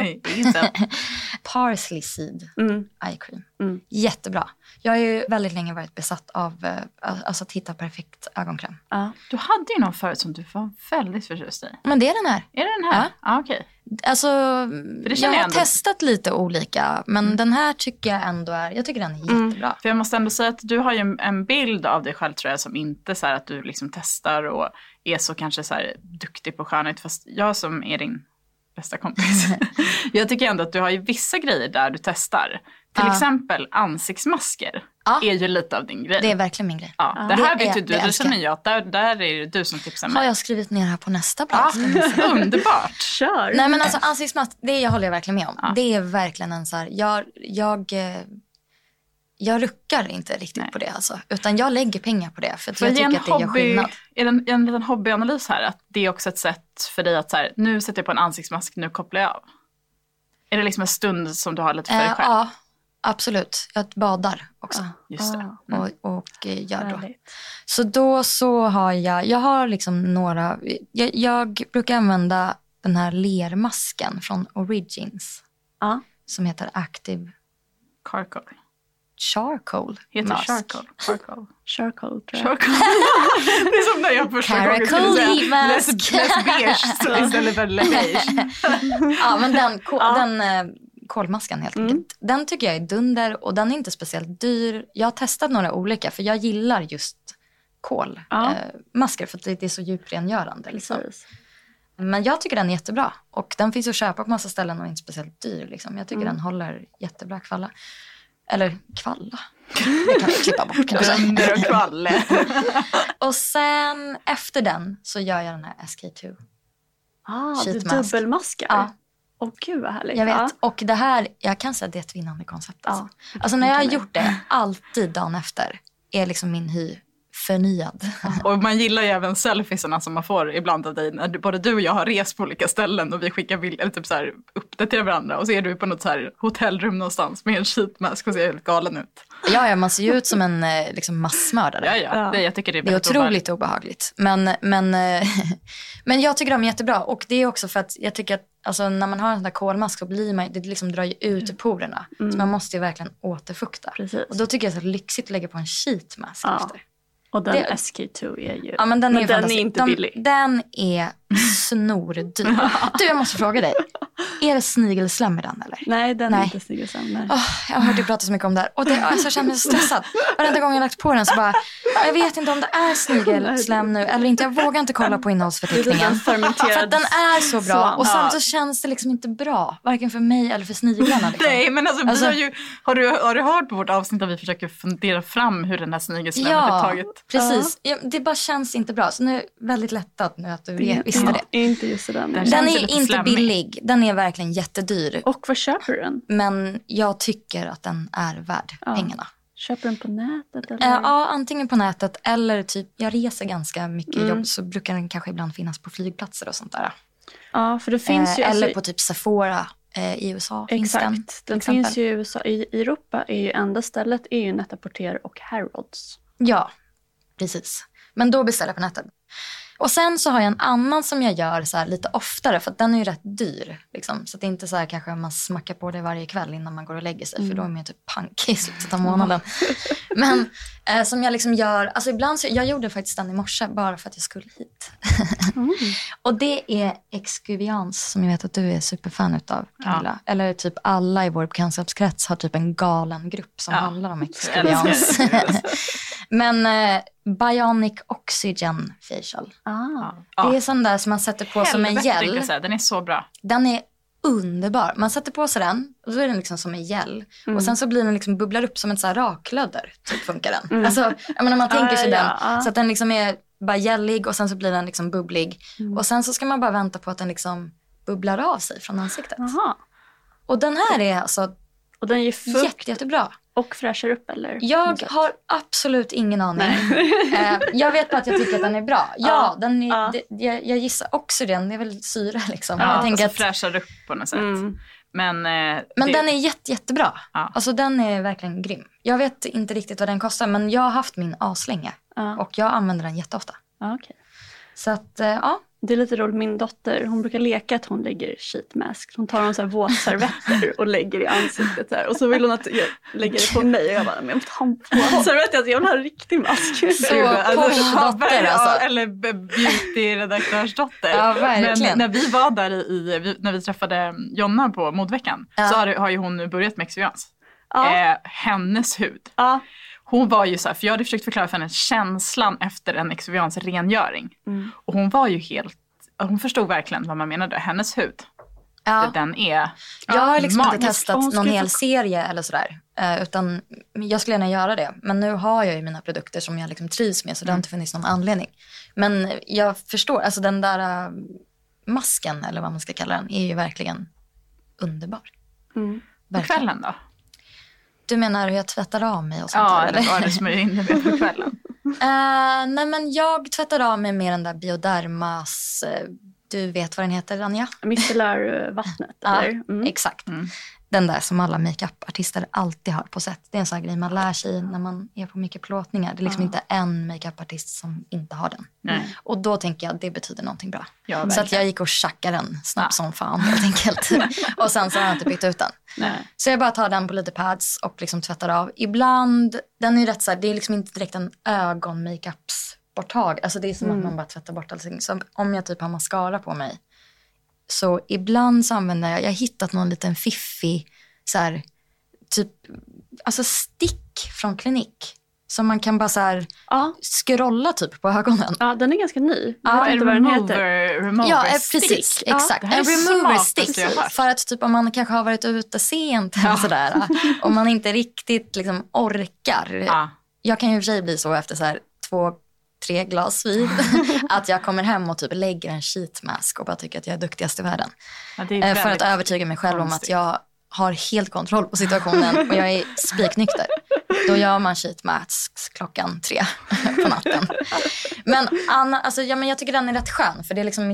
Parsley seed mm. eye cream. Mm. Jättebra. Jag har ju väldigt länge varit besatt av uh, alltså att hitta perfekt ögonkräm. Ja. Du hade ju någon förut som du var väldigt förtjust i. Men det är den här. Är det den här? Ja, ah, okej. Okay. Alltså, jag, jag har ändå... testat lite olika. Men mm. den här tycker jag ändå är, jag tycker den är jättebra. Mm. För jag måste ändå säga att du har ju en, en bild av dig själv tror jag som inte så här att du liksom testar och är så kanske så här duktig på skönhet. Fast jag som är din bästa kompis. Jag tycker ändå att du har ju vissa grejer där du testar. Till ja. exempel ansiktsmasker ja. är ju lite av din grej. Det är verkligen min grej. Ja. Ja. Det här det vet ju du, det, det känner jag att där, där är det du som tipsar mig. Har jag skrivit ner här på nästa plats? Ja. Underbart. Kör. Nej men alltså ansiktsmask, det jag håller jag verkligen med om. Ja. Det är verkligen en så här, jag, jag, jag ruckar inte riktigt Nej. på det alltså. Utan jag lägger pengar på det för, för jag tycker att det hobby, gör skillnad. Är det en, en liten hobbyanalys här? Att det är också ett sätt för dig att så här, nu sätter jag på en ansiktsmask, nu kopplar jag av. Är det liksom en stund som du har lite för dig själv? Äh, ja, absolut. Jag badar också. Ah, just det. Mm. Och, och gör då. Så då så har jag, jag har liksom några, jag, jag brukar använda den här lermasken från Origins. Ah. Som heter Active Charcoal. Charcoal. Heter mask. charcoal. Charcoal. Charcoal, tror jag. Charcoal. Det är som när jag första gången skulle säga less, less beige så istället för less beige. Ja, men den, ko- ja. den eh, kolmasken helt enkelt. Mm. Den tycker jag är dunder och den är inte speciellt dyr. Jag har testat några olika för jag gillar just kolmasker ja. eh, för att det är så djuprengörande. Liksom. Men jag tycker den är jättebra. Och den finns att köpa på massa ställen och inte speciellt dyr. Liksom. Jag tycker mm. den håller jättebra kvalla. Eller kvalla. Det kan vi klippa bort kanske. Dunder och kvalle. Och sen efter den så gör jag den här S K två. Ah, du sheetmask. dubbelmaskar? Ja. Åh gud vad härligt. Jag vet. Ja. Och det här, jag kan säga att det är ett vinnande koncept. Alltså, Ja, alltså när jag har kan gjort det, alltid dagen efter, är liksom min hy förnyad. Och man gillar ju även selfiesarna som man får ibland av dig. När du, både du och jag har rest på olika ställen och vi skickar bilder, eller typ så här, uppdaterar varandra. Och så är du på något så här hotellrum någonstans med en sheetmask och ser helt galen ut. Ja, ja, man ser ju ut som en liksom, massmördare. Ja, ja. Det, jag tycker det är, det är otroligt obehagligt. Men, men, men jag tycker de är jättebra. Och det är också för att jag tycker att alltså, när man har en sån där kolmask så blir man, det liksom drar ju ut mm. porerna. Mm. Så man måste ju verkligen återfukta. Precis. Och då tycker jag att det är så lyxigt att lägga på en sheetmask ja. efter. Och den det, S K två är ju... Ja, men den men är, den är inte De, billig. Den är snordyr. Du, jag måste fråga dig. Är det snigelsläm i den eller? Nej, den nej. är inte snigelsläm. Nej. Oh, jag har hört dig prata så mycket om det här. Och det, alltså, jag känner mig så stressad. Varenda gång jag lagt på den så bara... Jag vet inte om det är snigelsläm nu eller inte. Jag vågar inte kolla på innehållsförteckningen. För att den är så bra. Svan. Och sen så känns det liksom inte bra. Varken för mig eller för sniglarna. Liksom. Nej, men alltså, alltså, vi har, ju, har, du, har du hört på vårt avsnitt där vi försöker fundera fram hur den här snigelslämmet ja, är taget? Precis. Ja. Det bara känns inte bra. Så nu är jag väldigt lättad nu att du vet, visste det. Ja, inte just den. Den, den är inte slämmig. Billig. Den är verkligen jättedyr. Och vad köper du den? Men jag tycker att den är värd ja. pengarna. Köper den på nätet? Eller? Äh, ja, antingen på nätet eller typ, jag reser ganska mycket mm. jobb så brukar den kanske ibland finnas på flygplatser och sånt där. Ja, för det finns äh, ju... Eller alltså, på typ Sephora eh, i U S A finns exakt. den. Den exempel. finns ju i U S A. I Europa är ju enda stället är ju Net-a-Porter och Harrods. Ja, precis. Men då beställer jag på nätet. Och sen så har jag en annan som jag gör så här lite oftare för att den är ju rätt dyr. Liksom. Så det är inte så här kanske man smackar på det varje kväll innan man går och lägger sig. Mm. För då är man ju typ pank i slutet av månaden. Men eh, som jag liksom gör, alltså ibland så, jag gjorde faktiskt den i morse bara för att jag skulle hit. mm. Och det är Exuviance som jag vet att du är superfan utav, Camilla. Ja. Eller typ alla i vår bekantskapskrets har typ en galen grupp som ja. handlar om Exuviance. Men eh, Bionic Oxygen Facial. Ah. Det är sån där som man sätter på Helvete, som en gel. Den är så bra. Den är underbar. Man sätter på sig den och då är den liksom som en gel. Mm. Och sen så blir den liksom bubblar upp som en så här raklödder. Typ funkar den. Mm. Alltså, jag menar, man tänker sig ah, den. Ja. Så att den liksom är bara gellig och sen så blir den liksom bubblig. Mm. Och sen så ska man bara vänta på att den liksom bubblar av sig från ansiktet. Aha. Och den här är alltså och den är fukt jätte, jättebra. Och fräschar upp eller? Jag har absolut ingen aning. eh, jag vet bara att jag tycker att den är bra. Ja, ja den är, ja. Det, jag, jag gissar också den. Det är väl syra liksom. Ja, jag tänker alltså att fräschar upp på något sätt. Mm. Men, eh, men det... den är jätte, jättebra. Ja. Alltså den är verkligen grym. Jag vet inte riktigt vad den kostar. Men jag har haft min aslänge. Ja. Och jag använder den jätteofta. Ja, okay. Så att, eh, ja. Det är lite roligt, min dotter, hon brukar leka att hon lägger sheetmask. Hon tar en så här våtservetter och lägger i ansiktet så här. Och så vill hon att jag lägger det på mig och jag bara, men jag vill ha en våtservetter, jag vill ha en riktig mask. Så alltså, dotter alltså. Eller beauty-redaktörsdotter. Ja, verkligen. Men när vi var där i, när vi träffade Jonna på modveckan ja. så har, har ju hon börjat med Exuviance. Ja. Eh, hennes hud. Ja. Hon var ju så här, för jag hade försökt förklara för henne känslan efter en Exuviance rengöring. Mm. Och hon var ju helt, hon förstod verkligen vad man menade. Hennes hud, ja. den är jag har liksom magisk. inte testat någon hel serie eller sådär. Uh, utan jag skulle gärna göra det. Men nu har jag ju mina produkter som jag liksom trivs med. Så det har inte funnits någon anledning. Men jag förstår, alltså den där uh, masken eller vad man ska kalla den är ju verkligen underbar. Mm. På kvällen då? Du menar hur jag tvättar av mig och sånt ja, där? Ja, eller vad du smörjer in det med på kvällen? uh, nej, men jag tvättar av mig med den där Biodermas... Uh, du vet vad den heter, Anja? Micellarvattnet, ja, eller? Mm. Exakt. Mm. Den där som alla makeupartister alltid har på sätt. Det är en sån här grej man lär sig när man är på mycket plåtningar. Det är liksom ja. inte en makeupartist som inte har den. Nej. Och då tänker jag att det betyder någonting bra. Ja, så att jag gick och tjackade den snabbt ja. som fan helt enkelt. Och sen så har jag inte bytt ut den. Nej. Så jag bara tar den på lite pads och liksom tvättar av. Ibland, den är ju rätt så här, det är liksom inte direkt en ögon-makeups-borttag. Alltså det är som mm. att man bara tvättar bort allting. Så om jag typ har mascara på mig. Så ibland så använder jag, jag har hittat någon liten fiffig så här, typ, alltså stick från Klinik. Som man kan bara så här ja. scrolla typ på ögonen. Ja, den är ganska ny. Jag vet inte vad den heter. Remover ja, stick. precis. Exakt. Ja, en remover stick. För att typ om man kanske har varit ute sent ja. eller sådär. Om man inte riktigt liksom orkar. Ja. Jag kan ju i och för sig bli så efter så här två, tre glas vin. Att jag kommer hem och typ lägger en sheet mask och bara tycker att jag är duktigast i världen. Ja, det är För att övertyga mig själv konstigt. Om att jag har helt kontroll på situationen och jag är spiknykter. Då gör man sheet masks klockan tre på natten. Men, Anna, alltså, ja, men jag tycker den är rätt skön, för det är liksom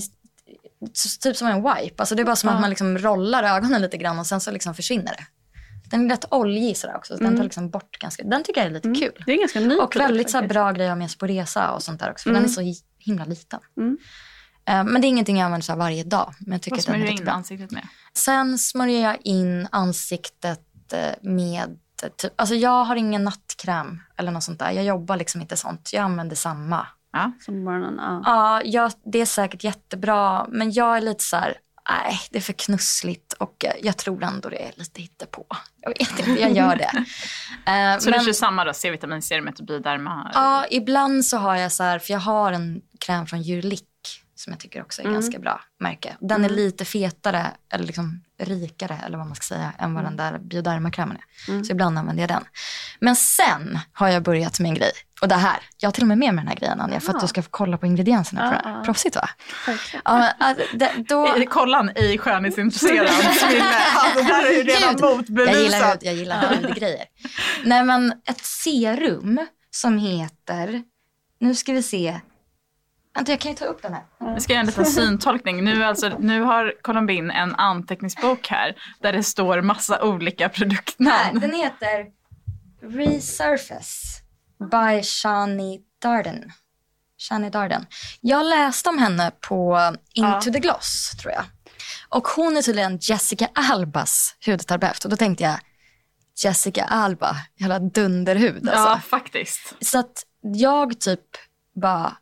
typ som en wipe. Alltså, det är bara som ja. Att man liksom rollar ögonen lite grann och sen så liksom försvinner det. Den är rätt oljig sådär också. Så mm. den tar liksom bort ganska... Den tycker jag är lite mm. kul. Det är ganska ny. Och väldigt så bra grej att ha med sig på resa och sånt där också. För mm. den är så himla liten. Mm. Uh, men det är ingenting jag använder så varje dag. Men jag tycker Vad smörjer du in ansiktet med? Sen smörjer jag in ansiktet med... Typ, alltså jag har ingen nattkräm eller något sånt där. Jag jobbar liksom inte sånt. Jag använder samma. Ja, som morgonen. Ja, ja jag, det är säkert jättebra. Men jag är lite så här... Nej, det är för knussligt och jag tror ändå det är lite hittepå. Jag vet inte, jag gör det. uh, så men, du kör samma då, C-vitaminserum och Bioderma? Ja, ibland så har jag så här, för jag har en kräm från Jurlick som jag tycker också är mm. ganska bra märke. Den mm. är lite fetare, eller liksom rikare, eller vad man ska säga, än vad mm. den där Bioderma-krämen är. Mm. Så ibland använder jag den. Men sen har jag börjat med en grej. Och det här, jag har till och med med mig den här grejen, Anja, för att du ska få kolla på ingredienserna. För det. Proffsigt, va? Ja, alltså, det, då... Kollan i skönhetsintresserad. Alltså, det här är ju redan motbevisat. Jag gillar, jag gillar hudgrejer. Nej, men ett serum som heter... Nu ska vi se... Vänta, jag kan ju ta upp den här. Vi ska göra en liten syntolkning. Nu, alltså, nu har Colombin en anteckningsbok här där det står massa olika produktnamn. Den heter Resurface by Shani Darden. Shani Darden. Jag läste om henne på Into ja. the Gloss, tror jag. Och hon är tydligen Jessica Albas hudterapeut. Och då tänkte jag, Jessica Alba, jävla dunderhud. Alltså. Ja, faktiskt. Så att jag typ bara...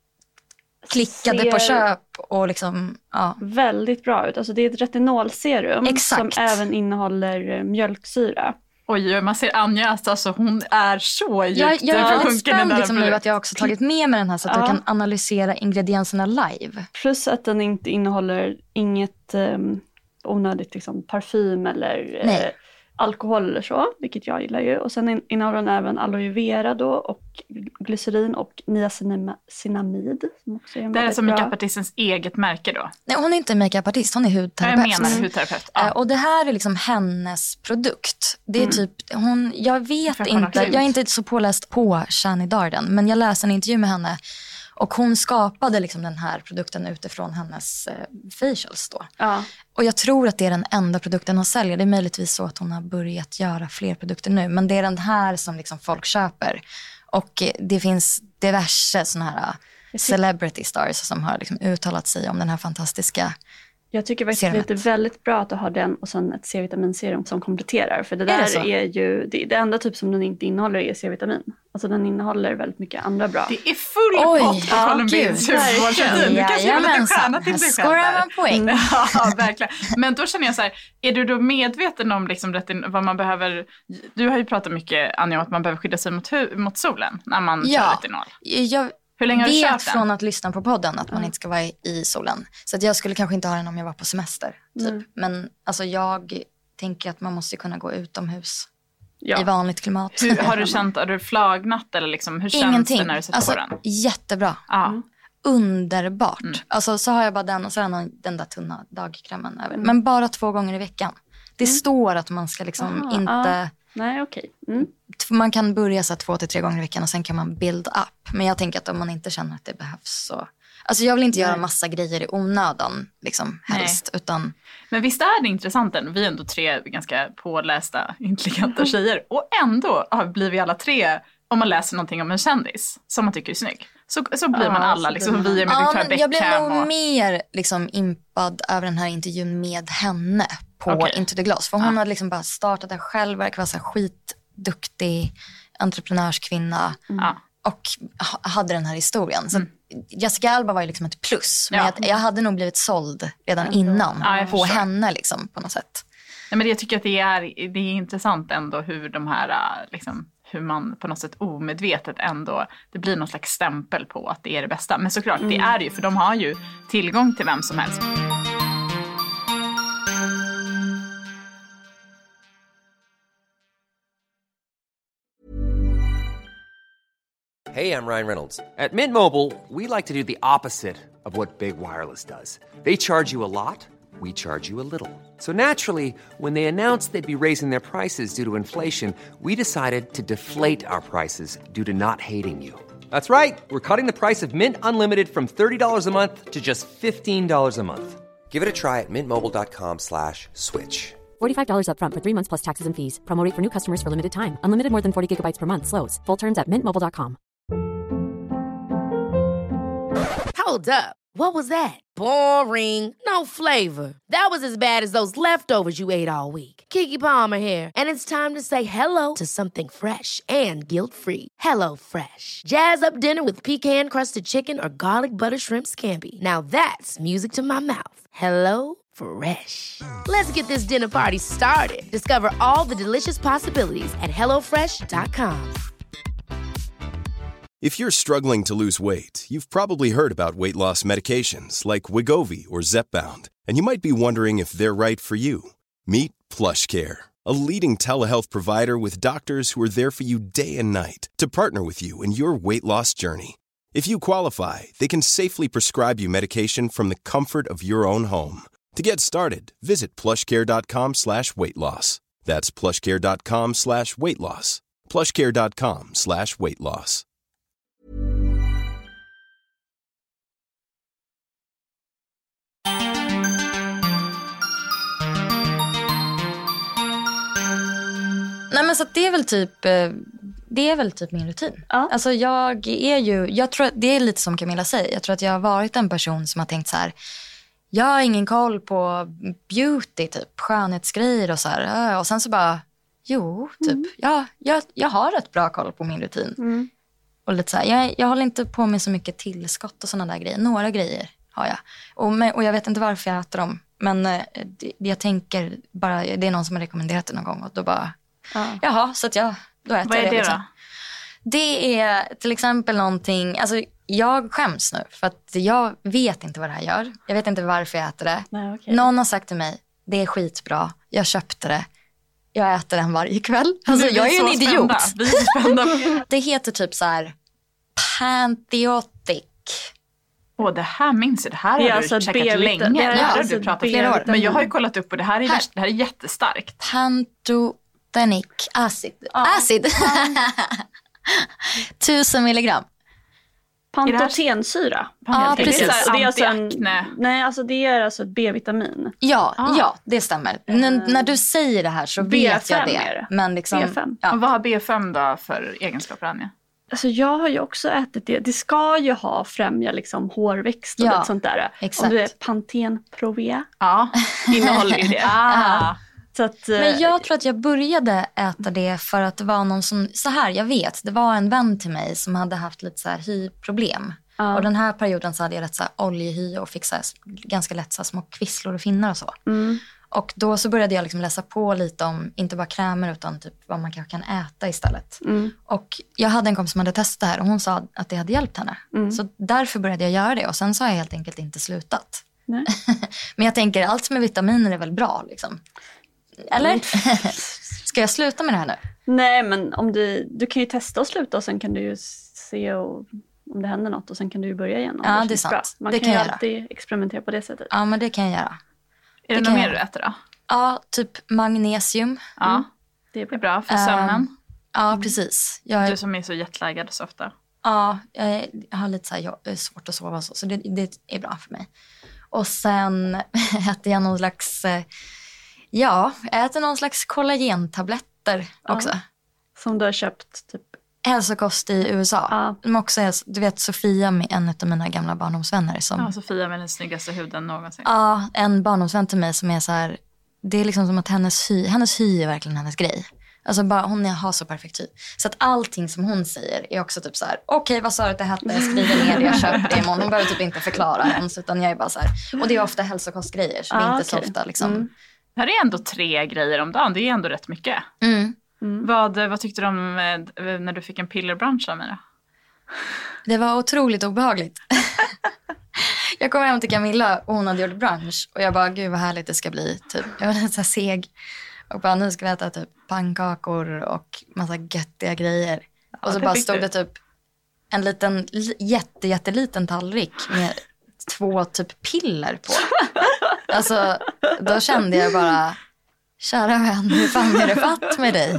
klickade Ser på köp och liksom, ja. Väldigt bra ut. Alltså det är ett retinolserum. Exakt. Som även innehåller mjölksyra. Oj, man ser Anja, alltså hon är så djupt. Jag, jag är väldigt spänd liksom nu att jag också tagit med mig den här så att ja. jag kan analysera ingredienserna live. Plus att den inte innehåller inget um, onödigt liksom, parfym eller eh, alkohol eller så, vilket jag gillar ju. Och sen innehåller den även aloe vera då och glycerin och niacinamid. Som också är det är som makeupartistens eget märke då? Nej, hon är inte makeupartist, hon är hudterapeut. Jag menar hudterapeut. Ja. Och det här är liksom hennes produkt. Det är mm. typ, hon, jag vet jag inte, jag är inte så påläst på Shani Darden, men jag läste en intervju med henne. Och hon skapade liksom den här produkten utifrån hennes eh, facials då. Ja. Och jag tror att det är den enda produkten hon säljer. Det är möjligtvis så att hon har börjat göra fler produkter nu. Men det är den här som liksom folk köper. Och eh, det finns diverse såna här uh, celebrity stars som har liksom uttalat sig om den här fantastiska Jag tycker faktiskt det är väldigt bra att ha den och sen ett C-vitaminserum som kompletterar. För det är där det är ju, det, det enda typ som den inte innehåller är C-vitamin. Alltså den innehåller väldigt mycket andra bra. Det är full Oj, pott på Colombins hudvårdsrutin. Du kanske gör en stjärna till dig själv. Skårar man poäng. Ja, verkligen. Men då känner jag så här, är du då medveten om liksom retin, vad man behöver, du har ju pratat mycket, Anja, om att man behöver skydda sig mot, mot solen när man ja, kör retinol. Jag Hur länge har du vet kört den? Från att lyssna på podden att man mm. inte ska vara i solen. Så att jag skulle kanske inte ha den om jag var på semester. Typ. Mm. Men alltså jag tänker att man måste kunna gå utomhus. Ja. I vanligt klimat. Hur, har du känt, har du flagnat eller liksom, hur känns Ingenting. det när du sätter alltså, på den? Jättebra. Ja. Mm. Underbart. Mm. Alltså så har jag bara den och så har jag den där tunna dagkrämen över. Mm. Men bara två gånger i veckan. Det mm. står att man ska liksom Aha, inte... Ah. Nej, okej. Okay. Mm. Man kan börja så här två till tre gånger i veckan och sen kan man build up. Men jag tänker att om man inte känner att det behövs så... Alltså jag vill inte Nej. göra massa grejer i onödan, liksom, helst. Utan... Men visst är det intressant än? Vi är ändå tre ganska pålästa, intelligenta tjejer. Och ändå blir vi alla tre, om man läser någonting om en kändis som man tycker är snygg. Så, så blir ja, man alla, liksom, man... vi är med ja, Victoria Beckham. Jag blev nog och... mer liksom, impad över den här intervjun med henne på okay. Into the Gloss. För hon ja. hade liksom bara startat det själv, verkar vara så här skitduktig entreprenörskvinna. Mm. Och hade den här historien. Så mm. Jessica Alba var ju liksom ett plus. Men ja. jag, jag hade nog blivit såld redan innan ja, på henne liksom, på något sätt. Nej, men jag tycker att det är, det är intressant ändå hur de här, liksom, hur man på något sätt omedvetet ändå, det blir någon slags stämpel på att det är det bästa. Men såklart, mm. det är det ju, för de har ju tillgång till vem som helst. Hey, I'm Ryan Reynolds. At Mint Mobile, we like to do the opposite of what Big Wireless does. They charge you a lot, we charge you a little. So naturally, when they announced they'd be raising their prices due to inflation, we decided to deflate our prices due to not hating you. That's right. We're cutting the price of Mint Unlimited from thirty dollars a month to just fifteen dollars a month. Give it a try at mintmobile.com slash switch. forty-five dollars up front for three months plus taxes and fees. Promo rate for new customers for limited time. Unlimited more than forty gigabytes per month. Slows full terms at mint mobile dot com. Hold up. What was that? Boring. No flavor. That was as bad as those leftovers you ate all week. Keke Palmer here, and it's time to say hello to something fresh and guilt-free. Hello Fresh. Jazz up dinner with pecan-crusted chicken or garlic butter shrimp scampi. Now that's music to my mouth. Hello Fresh. Let's get this dinner party started. Discover all the delicious possibilities at hello fresh dot com. If you're struggling to lose weight, you've probably heard about weight loss medications like Wegovy or Zepbound, and you might be wondering if they're right for you. Meet PlushCare, a leading telehealth provider with doctors who are there for you day and night to partner with you in your weight loss journey. If you qualify, they can safely prescribe you medication from the comfort of your own home. To get started, visit plushcare.com slash weight loss. That's plushcare.com slash weight loss. plushcare.com slash weight loss. Nej, men så att det är väl typ det är väl typ min rutin. Ja. Alltså jag är ju jag tror att det är lite som Camilla säger. Jag tror att jag har varit en person som har tänkt så här: jag har ingen koll på beauty, typ skönhetsgrejer och så här. Och sen så bara jo, typ mm. ja, jag jag har rätt bra koll på min rutin. Mm. Och lite så här, jag jag håller inte på med så mycket tillskott och såna där grejer. Några grejer har jag. Och med, och jag vet inte varför jag äter dem, men det, jag tänker bara det är någon som har rekommenderat det någon gång och då bara ja. Jaha, så att jag, då äter Vad är jag det. det liksom. Då? Det är till exempel någonting, alltså jag skäms nu för att jag vet inte vad det här gör. Jag vet inte varför jag äter det. Nej, okay. Någon har sagt till mig, det är skitbra, jag köpte det. Jag äter den varje kväll. Alltså jag är ju en idiot. Vi är spända. Det heter typ så här Pantheotic. Åh, det här minns jag. Det här har det du alltså checkat länge. Det Det är här har alltså du pratat flera år. Men jag har ju kollat upp och det här är, här. det här är jättestarkt. Pantothenic acid. Ja. Acid. Tusen milligram. Pantotensyra. Ja, precis. Det är, det är alltså en, Antiakne. nej, alltså det är alltså ett B-vitamin. Ja, Ah. ja, det stämmer. N- när du säger det här så B fem vet jag det. är det. Men liksom, B fem. ja. Och vad har B fem då för egenskaper, Anja? Alltså jag har ju också ätit det. Det ska ju ha främja liksom hårväxt och Ja, lite sånt där. exakt. Om du är Pantene Provea Ja, innehåller ju det. ah. Så att, Men jag tror att jag började äta det för att det var någon som, så här, jag vet, det var en vän till mig som hade haft lite så här hy-problem. Ja. Och den här perioden så hade jag rätt så här oljehy och fick så här, ganska lätt så här, små kvisslor och finnar och så. Mm. Och då så började jag liksom läsa på lite om, inte bara krämer utan typ vad man kanske kan äta istället. Mm. Och jag hade en kompis som hade testat det här och hon sa att det hade hjälpt henne. Mm. Så därför började jag göra det och sen så har jag helt enkelt inte slutat. Nej. Men jag tänker, allt med vitaminer är väl bra liksom. Eller? Mm. Ska jag sluta med det här nu? Nej, men om du, du kan ju testa och sluta och sen kan du ju se och, om det händer något och sen kan du ju börja igen. Ja, det det är känns sant. bra. Man Det kan kan ju jag göra. alltid experimentera på det sättet. Ja, men det kan jag göra. Är det, Det något kan mer jag. du äter då? Ja, typ magnesium. Ja, Det är det är bra. bra för sömnen. Ja, precis. Jag, Du som är så jetlaggad så ofta. ja, jag har lite så här, jag är svårt att sova och så, så det, det är bra för mig. Och sen äter jag någon slags, eh, ja, jag äter någon slags kollagentabletter också. Ja. Som du har köpt typ. Hälsokost i U S A. Ja. De också är, du vet Sofia, med en av mina gamla barndomsvänner som... Ja, Sofia med den snyggaste huden någonsin. Ja, en barndomsvän till mig som är så här, det är liksom som att hennes hy, hennes hy är verkligen hennes grej. Alltså bara, hon är, har så perfekt hy. Så att allting som hon säger är också typ så här: okej, okay, vad sa du att det hette? Jag skriver ner det, jag köper det imorgon. Hon behöver typ inte förklara ens, utan jag är bara så här. Och det är ofta hälsokostgrejer, så det är Ah, inte okay. så ofta liksom. Mm. Det här är ändå tre grejer om dagen. Det är ändå rätt mycket. Mm. Mm. Vad, vad tyckte du om eh, när du fick en pillerbransch av mig då? Det var otroligt obehagligt. Jag kom hem till Camilla och hon hade gjort brunch. Och jag bara, gud vad härligt det ska bli. Typ. Jag var lite så här seg. Och bara, nu ska vi äta typ pannkakor och massa göttiga grejer. Ja, och så det bara fick stod du. det typ en liten jätte, jätteliten tallrik med två typ piller på. Alltså, då kände jag bara, kära vän, hur fan är det fatt med dig?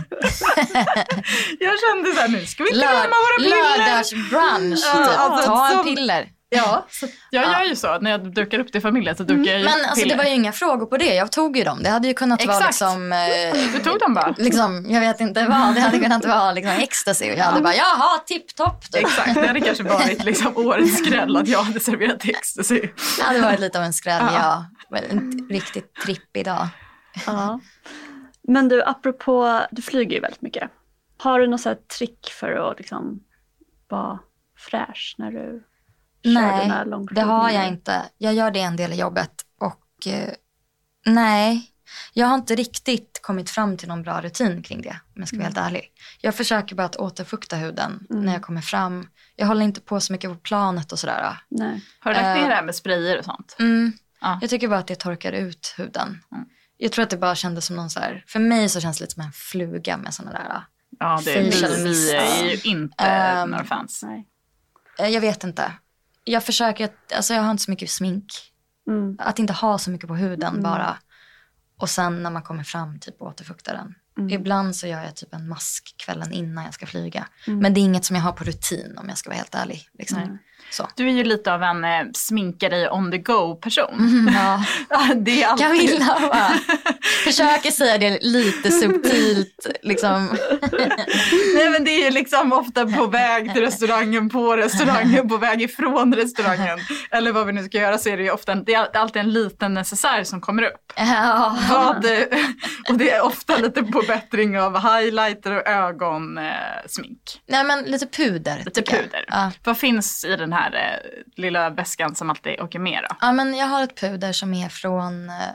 Jag kände så här, nu ska vi inte glömma våra piller. Lördagsbrunch, typ. Ja, alltså, ta en som... piller. Ja, så jag gör ju så. När jag dukar upp till familjen så dukar mm. jag ju Men alltså, piller. det var ju inga frågor på det. Jag tog ju dem. Det hade ju kunnat Exakt. vara liksom... Eh, du tog dem bara? Liksom, jag vet inte vad. Det hade kunnat vara liksom ecstasy. Och jag hade bara, jaha, tipptopp. Exakt, det hade kanske varit liksom årets skräll att jag hade serverat ecstasy. Det hade varit lite av en skräll, ja. ja. En riktigt tripp idag. Ja. Men du, apropå, du flyger ju väldigt mycket. Har du något så här trick för att liksom vara fräsch när du kör nej, dina långflygningar? Det har jag inte. Jag gör det en del i jobbet. Och eh, nej, jag har inte riktigt kommit fram till någon bra rutin kring det, om jag ska vara mm. helt ärlig. Jag försöker bara att återfukta huden mm. när jag kommer fram. Jag håller inte på så mycket på planet och sådär. Nej. Har du lagt ner uh, det här med sprayer och sånt? Mm. Ah. Jag tycker bara att det torkar ut huden. Mm. Jag tror att det bara kändes som någon så här, för mig så känns det lite som en fluga med sådana där. Ja, det är, vi är ju inte um, några fans. Nej. Jag vet inte. Jag försöker, att, alltså jag har inte så mycket smink. Mm. Att inte ha så mycket på huden mm. bara. Och sen när man kommer fram typ återfukta den. Mm. Ibland så gör jag typ en mask kvällen innan jag ska flyga. Mm. Men det är inget som jag har på rutin, om jag ska vara helt ärlig. Liksom. Mm. Så. Du är ju lite av en eh, sminka dig on the go-person. Mm, ja. Det är alltid... Camilla, va? Försöker säga det lite subtilt. Liksom. Nej, men det är ju liksom ofta på väg till restaurangen, på restaurangen, på väg ifrån restaurangen. Eller vad vi nu ska göra, så är det ju ofta, det är alltid en liten necessär som kommer upp. Ja. Vad, och det är ofta lite påbättring av highlighter och ögonsmink. Nej, men lite puder. Lite puder. Ja. Vad finns i den här eh, lilla väskan som alltid åker med då? Ja, men jag har ett puder som är från eh,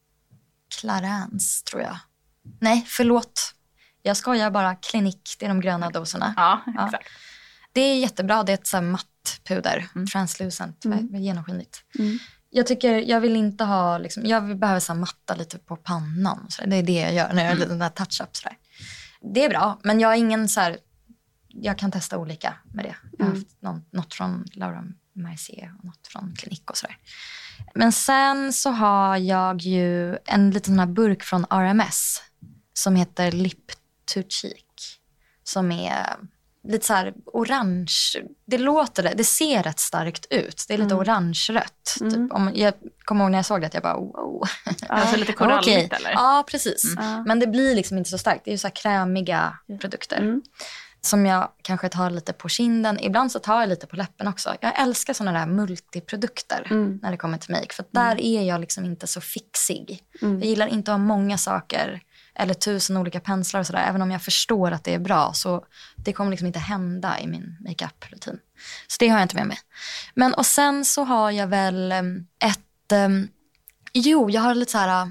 Clarins, tror jag. Nej, förlåt. Jag skojar bara. Clinique, det är de gröna doserna. Ja, exakt. Ja. Det är jättebra. Det är ett så här matt puder. Mm. Translucent, mm. genomskinligt. Mm. Jag tycker, jag vill inte ha, liksom, jag behöver så här matta lite på pannan. Så det är det jag gör när jag gör mm. den där touch-up. Så där. Det är bra, men jag har ingen så här, jag kan testa olika med det. Jag har mm. haft något, något från Laura Mercier och något från Clinique och sådär. Men sen så har jag ju en liten sån här burk från R M S som heter Lip to Cheek. Som är lite så här orange. Det låter det, det ser rätt starkt ut. Det är lite mm. orange-rött. Mm. Typ. Om, jag kommer ihåg när jag såg det att jag bara wow. Alltså lite koralligt okay. eller? Ja, precis. Mm. Men det blir liksom inte så starkt. Det är ju så här krämiga mm. produkter. Mm. Som jag kanske tar lite på kinden. Ibland så tar jag lite på läppen också. Jag älskar sådana där multiprodukter mm. när det kommer till make. För där mm. är jag liksom inte så fixig. Mm. Jag gillar inte att ha många saker. Eller tusen olika penslar och sådär. Även om jag förstår att det är bra. Så det kommer liksom inte hända i min makeup-rutin. Så det har jag inte med mig. Men och sen så har jag väl ett... Um, jo, jag har lite så här uh,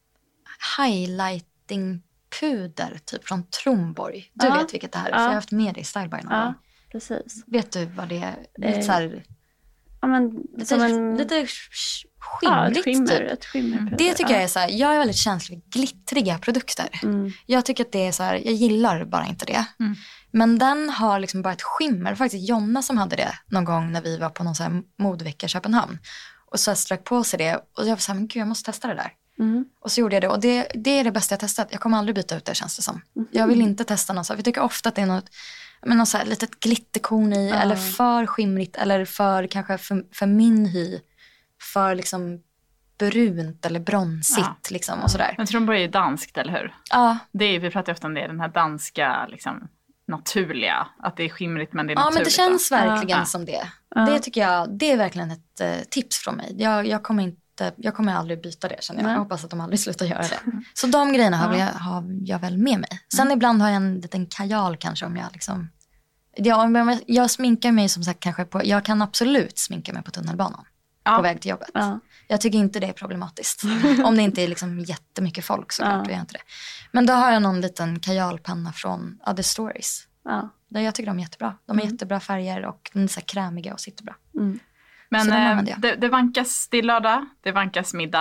highlighting puder typ från Tromborg. Du ja. vet vilket det här är. Ja. För jag har haft med det i Style by någon ja, gång. Precis. Vet du vad det är? Lite så här... Ja, men, lite, en... lite skimrigt ja, ett skimmer, typ. Ett skimmer, det tycker ja. jag är så här, jag är väldigt känslig för glittriga produkter. Mm. Jag tycker att det är så här, jag gillar bara inte det. Mm. Men den har liksom bara ett skimmer. Faktiskt Jonna som hade det någon gång när vi var på någon så här modevecka i Köpenhamn. Och så strök på sig det. Och jag var så här, men gud jag måste testa det där. Mm. Och så gjorde jag det. Och det, det är det bästa jag testat. Jag kommer aldrig byta ut det, känns det som. Mm. Jag vill inte testa något så. Vi tycker ofta att det är något, men något så här litet glitterkorn i. Mm. Eller för skimrigt. Eller för kanske för, för min hy. För liksom brunt eller bronsigt. Ja. Liksom, och sådär. Men Tromborg är ju danskt, eller hur? Ja. Det är, vi pratar ofta om det. Den här danska liksom, naturliga. Att det är skimrigt men det är ja, naturligt. Ja, men det känns då. verkligen ja. som det. Ja. Det tycker jag, det är verkligen ett uh, tips från mig. Jag, jag kommer inte Jag kommer aldrig byta det, känner jag. Nej. Jag hoppas att de aldrig slutar göra det. Så de grejerna har, ja. jag, har jag väl med mig. Sen mm. ibland har jag en liten kajal kanske om jag liksom... Jag, jag sminkar mig som sagt kanske på... Jag kan absolut sminka mig på tunnelbanan. Ja. På väg till jobbet. Ja. Jag tycker inte det är problematiskt. Om det inte är liksom jättemycket folk så klart ja. gör jag inte det. Men då har jag någon liten kajalpenna från Other Stories. Ja. Där jag tycker de är jättebra. De är mm. jättebra färger och de är så här krämiga och sitter bra. Mm. Men eh, det, det vankas, det är lördag, det vankas middag.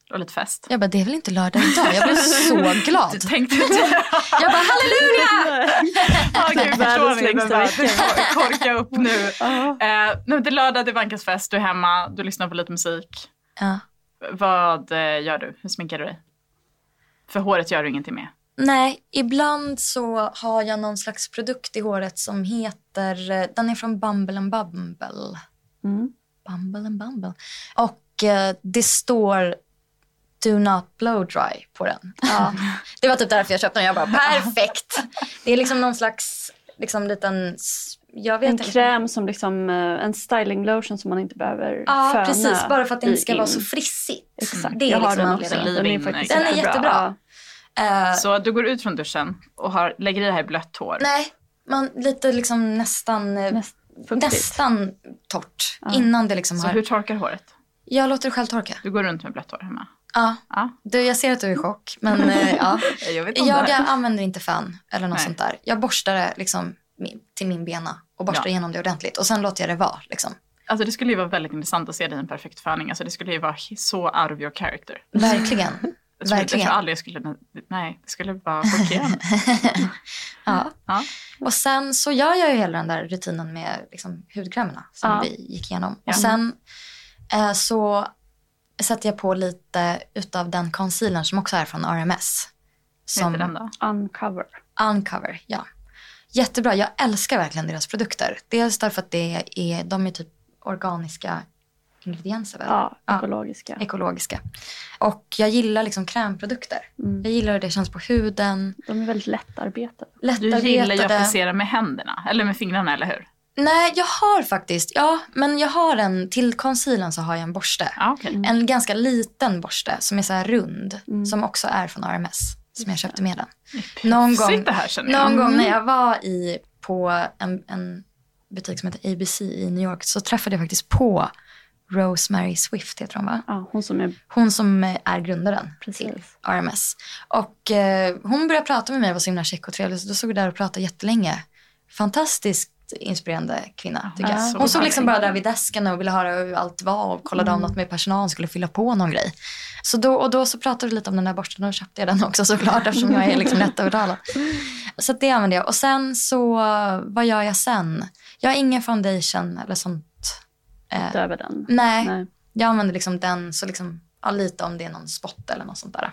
och lite fest. Jag bara, det är väl inte lördag idag? Jag blev så glad. Du tänkte inte. Jag bara, halleluja! Ja, gud, förstår ni? Men bara, du får korka upp nu. Uh-huh. uh, nu det är lördag, det är vankas fest, du är hemma, du lyssnar på lite musik. Ja. Vad uh, gör du? Hur sminkar du dig? För håret gör du ingenting med. Nej, ibland så har jag någon slags produkt i håret som heter, den är från Bumble and Bumble. Mm. Bumble and Bumble. Och eh, det står do not blow dry på den. Ja. Det var typ därför jag köpte den. Jag bara, perfekt. Det är liksom någon slags liksom liten, jag vet en inte. kräm som liksom, en styling lotion som man inte behöver ja, föna. Ja, precis. Bara för att det inte ska in. vara så frissigt. Exakt. Det är jag liksom har anledningen. den, den är faktiskt den är jättebra. jättebra. Uh, så du går ut från duschen och har, lägger i det här blött hår? Nej, man lite liksom nästan Näst, nästan torrt. Ja. Innan det liksom så har... hur torkar håret? Jag låter det själv torka. Du går runt med blött hår hemma? Ja, ja. Du, jag ser att du är i chock. Men äh, ja. Jag, vet jag, jag använder inte fan eller något Nej. sånt där. Jag borstar det liksom till min bena och borstar ja. igenom det ordentligt. Och sen låter jag det vara liksom. Alltså det skulle ju vara väldigt intressant att se dig i en perfekt föning. Alltså det skulle ju vara så out of your character. Verkligen. Jag tror, Verkligen. jag tror aldrig jag skulle, nej, det skulle bara chockera mig. ja. ja. Och sen så gör jag ju hela den där rutinen med liksom, hudkrämerna som ja. vi gick igenom. Ja. Och sen eh, så sätter jag på lite utav den concealern som också är från R M S. Som heter den då? Uncover. Uncover, ja. Jättebra, jag älskar verkligen deras produkter. Dels därför att det är, de är typ organiska ingredienser väl? Ja, ekologiska. Ja, ekologiska. Och jag gillar liksom krämprodukter. Mm. Jag gillar hur det känns på huden. De är väldigt lättarbetade. lättarbetade. Du gillar ju att applicera med händerna, eller med fingrarna, eller hur? Nej, jag har faktiskt, ja, men jag har en, till concealern så har jag en borste. Ah, okay. mm. En ganska liten borste som är så här rund, mm. som också är från R M S, som jag köpte med den. Någon gång, det här, känner jag. någon mm. gång när jag var i, på en, en butik som heter A B C i New York så träffade jag faktiskt på Rosemary Swift heter hon va? Ja, hon som är, hon som är grundaren Precis. till R M S. Och eh, hon började prata med mig, var så himla check och trevlig. Så då såg vi där och pratade jättelänge. Fantastiskt inspirerande kvinna tycker jag. Hon stod liksom bara där vid desken och ville höra hur allt var. Och kollade mm. om något med personal skulle fylla på någon grej. Så då, och då så pratade vi lite om den där borsten och då köpte jag den också såklart. Eftersom jag är liksom lättövertalad. Så det använde jag. Och sen så, vad gör jag sen? Jag har ingen foundation eller sånt. Utöver den? Nej, Nej, jag använder liksom den så liksom, ja, lite om det är någon spot eller något sånt där.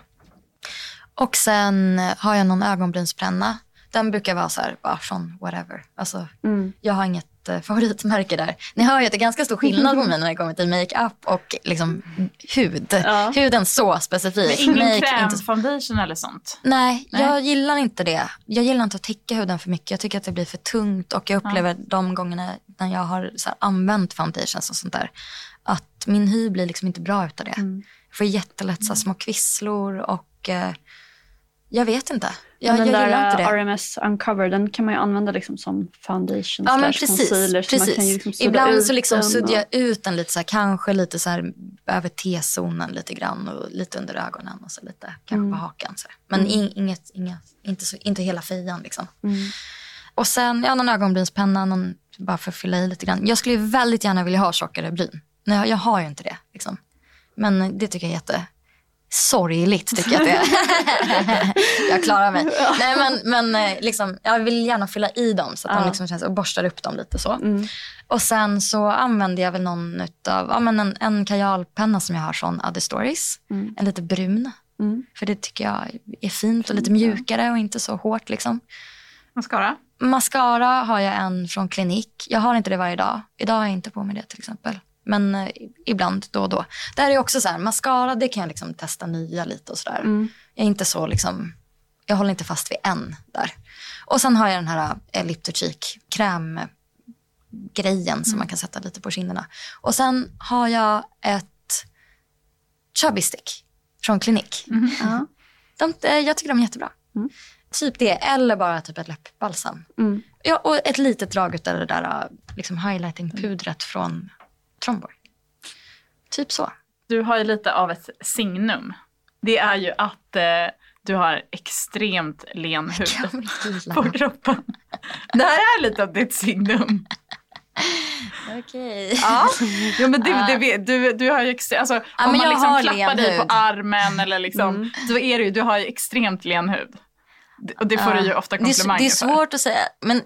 Och sen har jag någon ögonbrynspenna. Den brukar vara så här, bara från whatever. Alltså, mm. jag har inget eh, favoritmärke där. Ni hör ju att det är ganska stor skillnad på mig när det kommer till make-up och liksom hud. Ja. Huden så specifik. Men ingen kräm, inte... foundation eller sånt? Nej, Nej, jag gillar inte det. Jag gillar inte att täcka huden för mycket. Jag tycker att det blir för tungt. Och jag upplever ja. de gångerna när jag har så här, använt foundations och sånt där. Att min hy blir liksom inte bra utav det. Mm. Jag får jättelätt så här, små kvisslor och... Eh, jag vet inte. Jag, den jag där gillar inte det. R M S Uncover, den kan man ju använda liksom som foundation ja, men slash precis, concealer. Så precis. man kan ju liksom ibland så liksom suddar jag ut den lite så här, kanske lite så här över T-zonen lite grann och lite under ögonen och så lite kanske mm. på hakan. Så här. Men mm. in, inget, inget, inte, så, inte hela fejan liksom. Mm. Och sen, ja, någon ögonbrynspenna, någon, bara för att fylla i lite grann. Jag skulle ju väldigt gärna vilja ha tjockare bryn. Nej, jag har ju inte det liksom. Men det tycker jag är jätte... sorgligt tycker jag att det är. Jag klarar mig. Nej, men, men liksom, jag vill gärna fylla i dem så att ja. de liksom känns, och borstar upp dem lite så. Mm. Och sen så använder jag väl någon utav, ja, men en, en kajalpenna som jag har från Other Stories. Mm. En lite brun. Mm. För det tycker jag är fint och lite mjukare och inte så hårt liksom. Mascara? Mascara har jag en från Clinique. Jag har inte det varje dag. Idag har jag inte på mig det till exempel. Men eh, ibland då och då. Där är också så här, mascara, det kan jag liksom testa nya lite och sådär. Mm. Jag är inte så liksom, jag håller inte fast vid en där. Och sen har jag den här eh, Lip to Cheek krämgrejen mm. som man kan sätta lite på kinderna. Och sen har jag ett Chubby Stick från Clinique. Mm. Ja. De, eh, jag tycker de är jättebra. Mm. Typ det, eller bara typ ett läppbalsam. Mm. Ja, och ett litet drag utav det där liksom highlighting-pudret från Tromborg. Typ så. Du har ju lite av ett signum. Det är ju att eh, du har extremt len hud på kroppen. Det här är lite av ditt signum. Okej. Ja, ja men det, det, du, du har ju extremt, alltså, ja, om men man liksom har klappar dig hud. på armen eller liksom, mm. då är det ju, du har ju extremt len hud. Och det får ja. du ju ofta komplimanger Det är, det är svårt för. att säga, men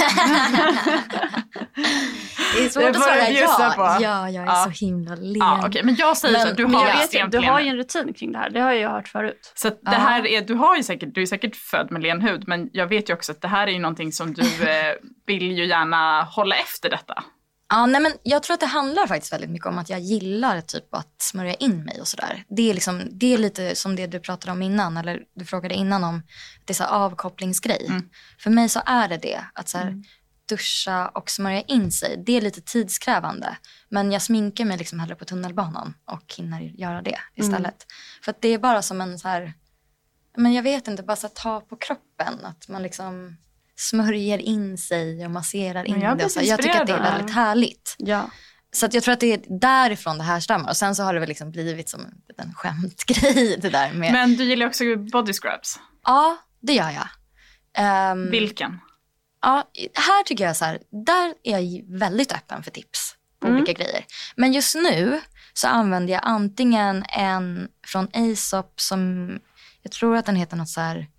det är svårt att säga ja. På. Ja, jag är ja. så himla len. Ja, okay. Men jag säger men, så att du har jag extremt vet, du har ju en rutin kring det här. Det har jag hört förut. Så det här är, du har ju säkert, du är säkert född med len hud, men jag vet ju också att det här är ju någonting som du eh, vill ju gärna hålla efter detta. Ja, nej men jag tror att det handlar faktiskt väldigt mycket om att jag gillar typ att smörja in mig och sådär. Det är liksom, det är lite som det du pratade om innan, eller du frågade innan om det är så avkopplingsgrej. Mm. För mig så är det det, att så här, mm. duscha och smörja in sig, det är lite tidskrävande. Men jag sminkar mig liksom hellre på tunnelbanan och hinner göra det istället. Mm. För att det är bara som en så här, men jag vet inte, bara så att ta på kroppen, att man liksom smörjer in sig och masserar in jag det. Och så. Jag tycker att det är väldigt härligt. Ja. Så att jag tror att det är därifrån det här stammar. Och sen så har det väl liksom blivit som en skämtgrej det där med. Men du gillar också body scrubs? Ja, det gör jag. Um, Vilken? Ja, här tycker jag så här, där är jag väldigt öppen för tips på mm. olika grejer. Men just nu så använder jag antingen en från Aesop som, jag tror att den heter något så här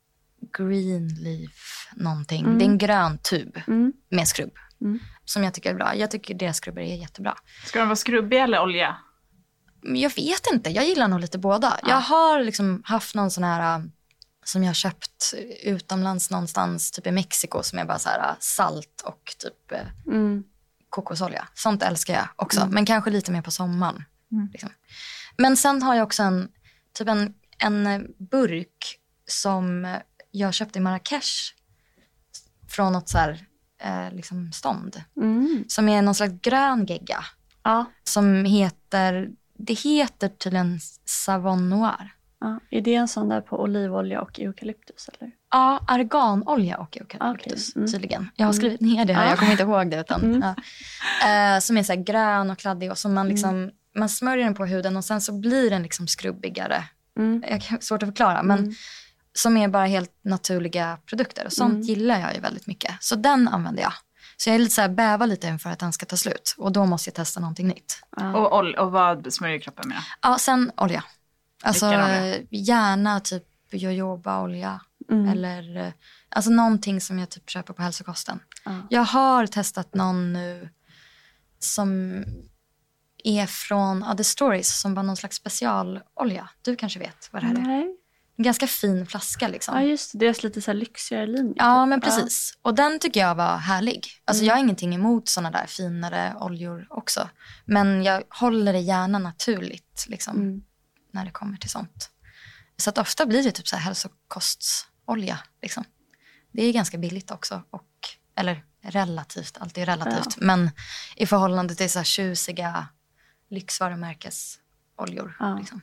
Greenleaf någonting. Mm. Det är en grön tub mm. med skrubb. Mm. Som jag tycker är bra. Jag tycker deras skrubbar är jättebra. Ska de vara skrubbig eller olja? Jag vet inte. Jag gillar nog lite båda. Ja. Jag har liksom haft någon sån här som jag har köpt utomlands någonstans, typ i Mexiko, som är bara så här salt och typ mm. kokosolja. Sånt älskar jag också. Mm. Men kanske lite mer på sommaren. Mm. Liksom. Men sen har jag också en typ en, en burk som jag köpte i Marrakesh från något så här eh, liksom stånd. Mm. Som är någon slags grön gegga. Ja. Som heter, det heter tydligen Savon Noir. Ja. Är det en sån där på olivolja och eukalyptus eller? Ja, arganolja och eukalyptus okay. mm. tydligen. Jag har skrivit ner det här, ja. Jag kommer inte ihåg det. Utan, mm. ja. eh, som är så här grön och kladdig och som man liksom, mm. man smörjer den på huden och sen så blir den liksom skrubbigare. Mm. Jag har svårt att förklara, men mm. som är bara helt naturliga produkter. Och sånt mm. gillar jag ju väldigt mycket. Så den använder jag. Så jag är lite så här, bävar lite inför att den ska ta slut. Och då måste jag testa någonting nytt. Ja. Och, ol- och vad smörjer kroppen med? Ja, sen olja. Alltså gärna typ jojobaolja. Mm. Eller alltså någonting som jag typ köper på hälsokosten. Ja. Jag har testat någon nu som är från Other Stories. Som var någon slags specialolja. Du kanske vet vad det här är. Nej. En ganska fin flaska liksom. Ja just det, det är lite så här lyxigare linje. Ja typ. men precis. Ja. Och den tycker jag var härlig. Alltså mm. jag har ingenting emot såna där finare oljor också. Men jag håller det gärna naturligt liksom. Mm. När det kommer till sånt. Så att ofta blir det typ så här hälsokostsolja liksom. Det är ganska billigt också. Och, eller relativt, allt är relativt. Ja. Men i förhållande till så här tjusiga lyxvarumärkesoljor ja. Liksom.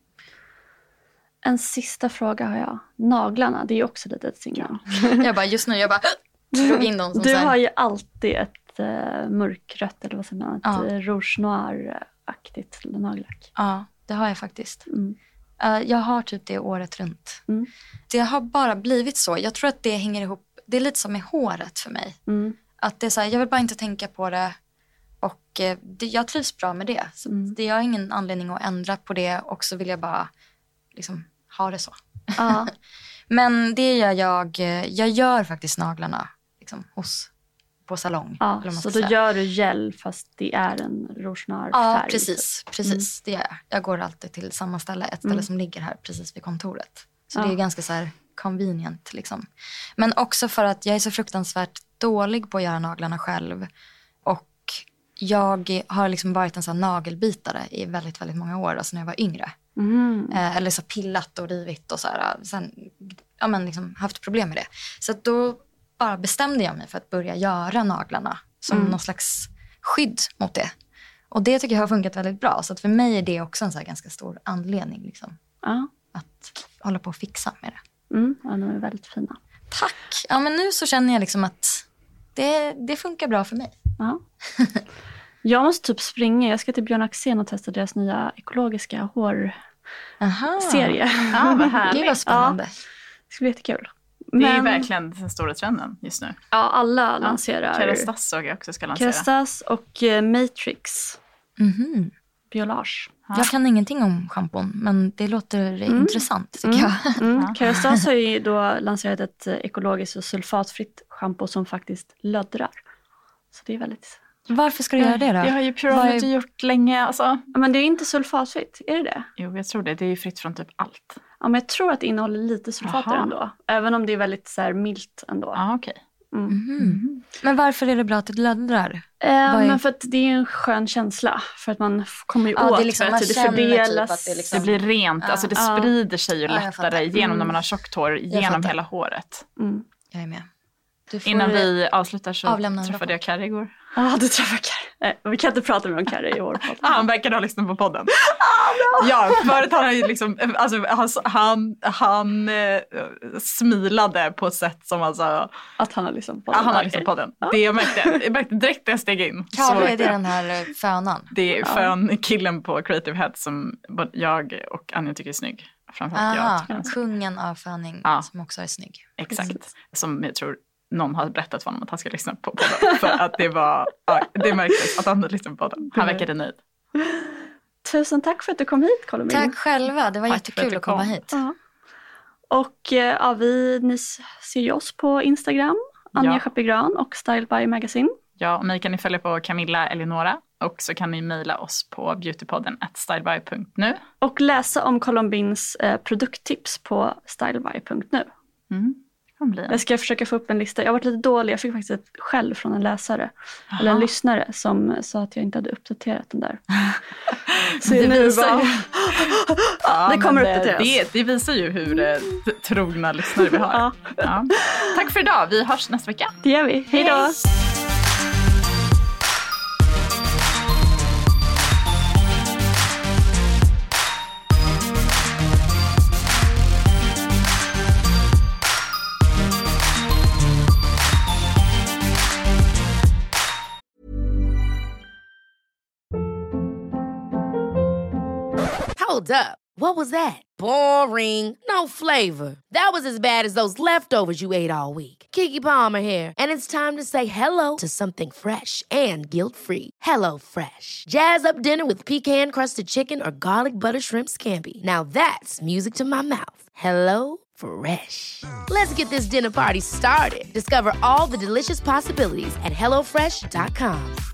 En sista fråga har jag. Naglarna, det är ju också lite ett signal. Jag bara, just nu, jag bara drog in dem som du så här. har ju alltid ett uh, mörkrött, eller vad säger man, ett ja. uh, rouge noir-aktigt nagellack. Ja, det har jag faktiskt. Mm. Uh, jag har typ det året runt. Mm. Det har bara blivit så. Jag tror att det hänger ihop, det är lite som med håret för mig. Mm. Att det är så här, jag vill bara inte tänka på det. Och uh, det, jag trivs bra med det. Så mm. det, jag har ingen anledning att ändra på det. Och så vill jag bara liksom ha det så. Ja. Men det gör jag, jag gör faktiskt naglarna liksom, hos, på salong. Ja, så då säga. Gör du gel fast det är en rouge noir färg. Ja, precis. precis mm. det gör jag. Jag går alltid till samma ställe, ett ställe mm. som ligger här precis vid kontoret. Så ja. Det är ganska så här convenient liksom. Men också för att jag är så fruktansvärt dålig på att göra naglarna själv. Och jag har liksom varit en sån här nagelbitare i väldigt, väldigt många år, alltså när jag var yngre. Mm. Eh, eller så pillat och rivit och så här. Sen, ja men liksom haft problem med det. Så då bara bestämde jag mig för att börja göra naglarna som mm. någon slags skydd mot det. Och det tycker jag har funkat väldigt bra. Så att för mig är det också en så här ganska stor anledning liksom. Ja. Att hålla på och fixa med det. Mm, ja, de är väldigt fina. Tack! Ja men nu så känner jag liksom att det, det funkar bra för mig. Ja. Jag måste typ springa. Jag ska till Björn Axén och testa deras nya ekologiska hårserie. Ja, vad härligt. Det var spännande. Ja, det ska bli jättekul. Det är ju Men- verkligen den stora trenden just nu. Ja, alla lanserar. Kerastase såg jag också ska lansera. Kerastase och eh, Matrix. Mhm. Biolage. Jag kan ingenting om schampon, men det låter intressant tycker Mm. jag. Mm. Kerastase har ju då lanserat ett eh, ekologiskt och sulfatfritt schampo som faktiskt löddrar. Så det är väldigt... Varför ska du göra det då? Det har ju Purology gjort länge. Alltså. Ja, men det är inte sulfatfritt, är det det? Jo, jag tror det. Det är ju fritt från typ allt. Ja, men jag tror att det innehåller lite sulfater Aha. ändå. Även om det är väldigt så här, milt ändå. Ja, okej. Mm. Mhm. Men varför är det bra att det löddrar? Eh, Vad är- Men för att det är en skön känsla. För att man f- kommer ju Ja, åt det är liksom- för man att det känner typ fördelas. att det liksom- Det blir rent. Ja. Alltså det Ja. sprider sig ju Ja, jag lättare fattar. genom när man har tjockt hår. Genom fattar. hela håret. Mm. Jag är med. Du får Innan vi avslutar så avlämna en träffade jag Carrie igår. Ja, du träffar Carrie. Eh, vi kan inte prata med om Carrie i år. Ah, han verkade ha lyssnat på podden. Ja, förut han har ju liksom, alltså han, han, han eh, smilade på ett sätt som alltså, Att han har lyssnat på ja, den. han har Okej. lyssnat på den. Det jag märkte, jag märkte direkt när jag steg in. Så Carro, är märkte det jag. den här eh, fönan? Det är fön killen på Creative Head som både jag och Anja tycker är snygg. Framförallt jag. Aha, tycker han är snygg. kungen av föning Ja. som också är snygg. Exakt. Som jag tror någon har berättat för honom att han ska lyssna på podden. För att det var, ja, det märktes att han hade lyssnat på podden. Han verkade nöjd. Tusen tack för att du kom hit, Colin. Tack själva, det var Tack för att jättekul du att komma kom. hit. Ja. Och eh, ja, vi, ni ser ju oss på Instagram. Anja Ja. Schappegran och Style by Magazine. Ja, och mig kan ni följa på Camilla Eleonora. Och så kan ni mejla oss på beautypodden at styleby punkt nu. Och läsa om Colombins eh, produkttips på styleby punkt nu. Mm. Det kommer bli en. Jag ska försöka få upp en lista. Jag har varit lite dålig. Jag fick faktiskt ett skäll från en läsare. Eller en Aha. lyssnare som sa att jag inte hade uppdaterat den där. Så Det nu visar var... ju- Ja, det kommer men, eh, uppdateras. Det, det visar ju hur eh, t- trogna lyssnare vi har. Ja. Ja. Tack för idag. Vi hörs nästa vecka. Det gör vi. Hej då! Hold up. What was that? Boring. No flavor. That was as bad as those leftovers you ate all week. Keke Palmer here, and it's time to say hello to something fresh and guilt-free. Hello Fresh. Jazz up dinner with pecan-crusted chicken or garlic butter shrimp scampi. Now that's music to my mouth. Hello Fresh. Let's get this dinner party started. Discover all the delicious possibilities at hello fresh dot com.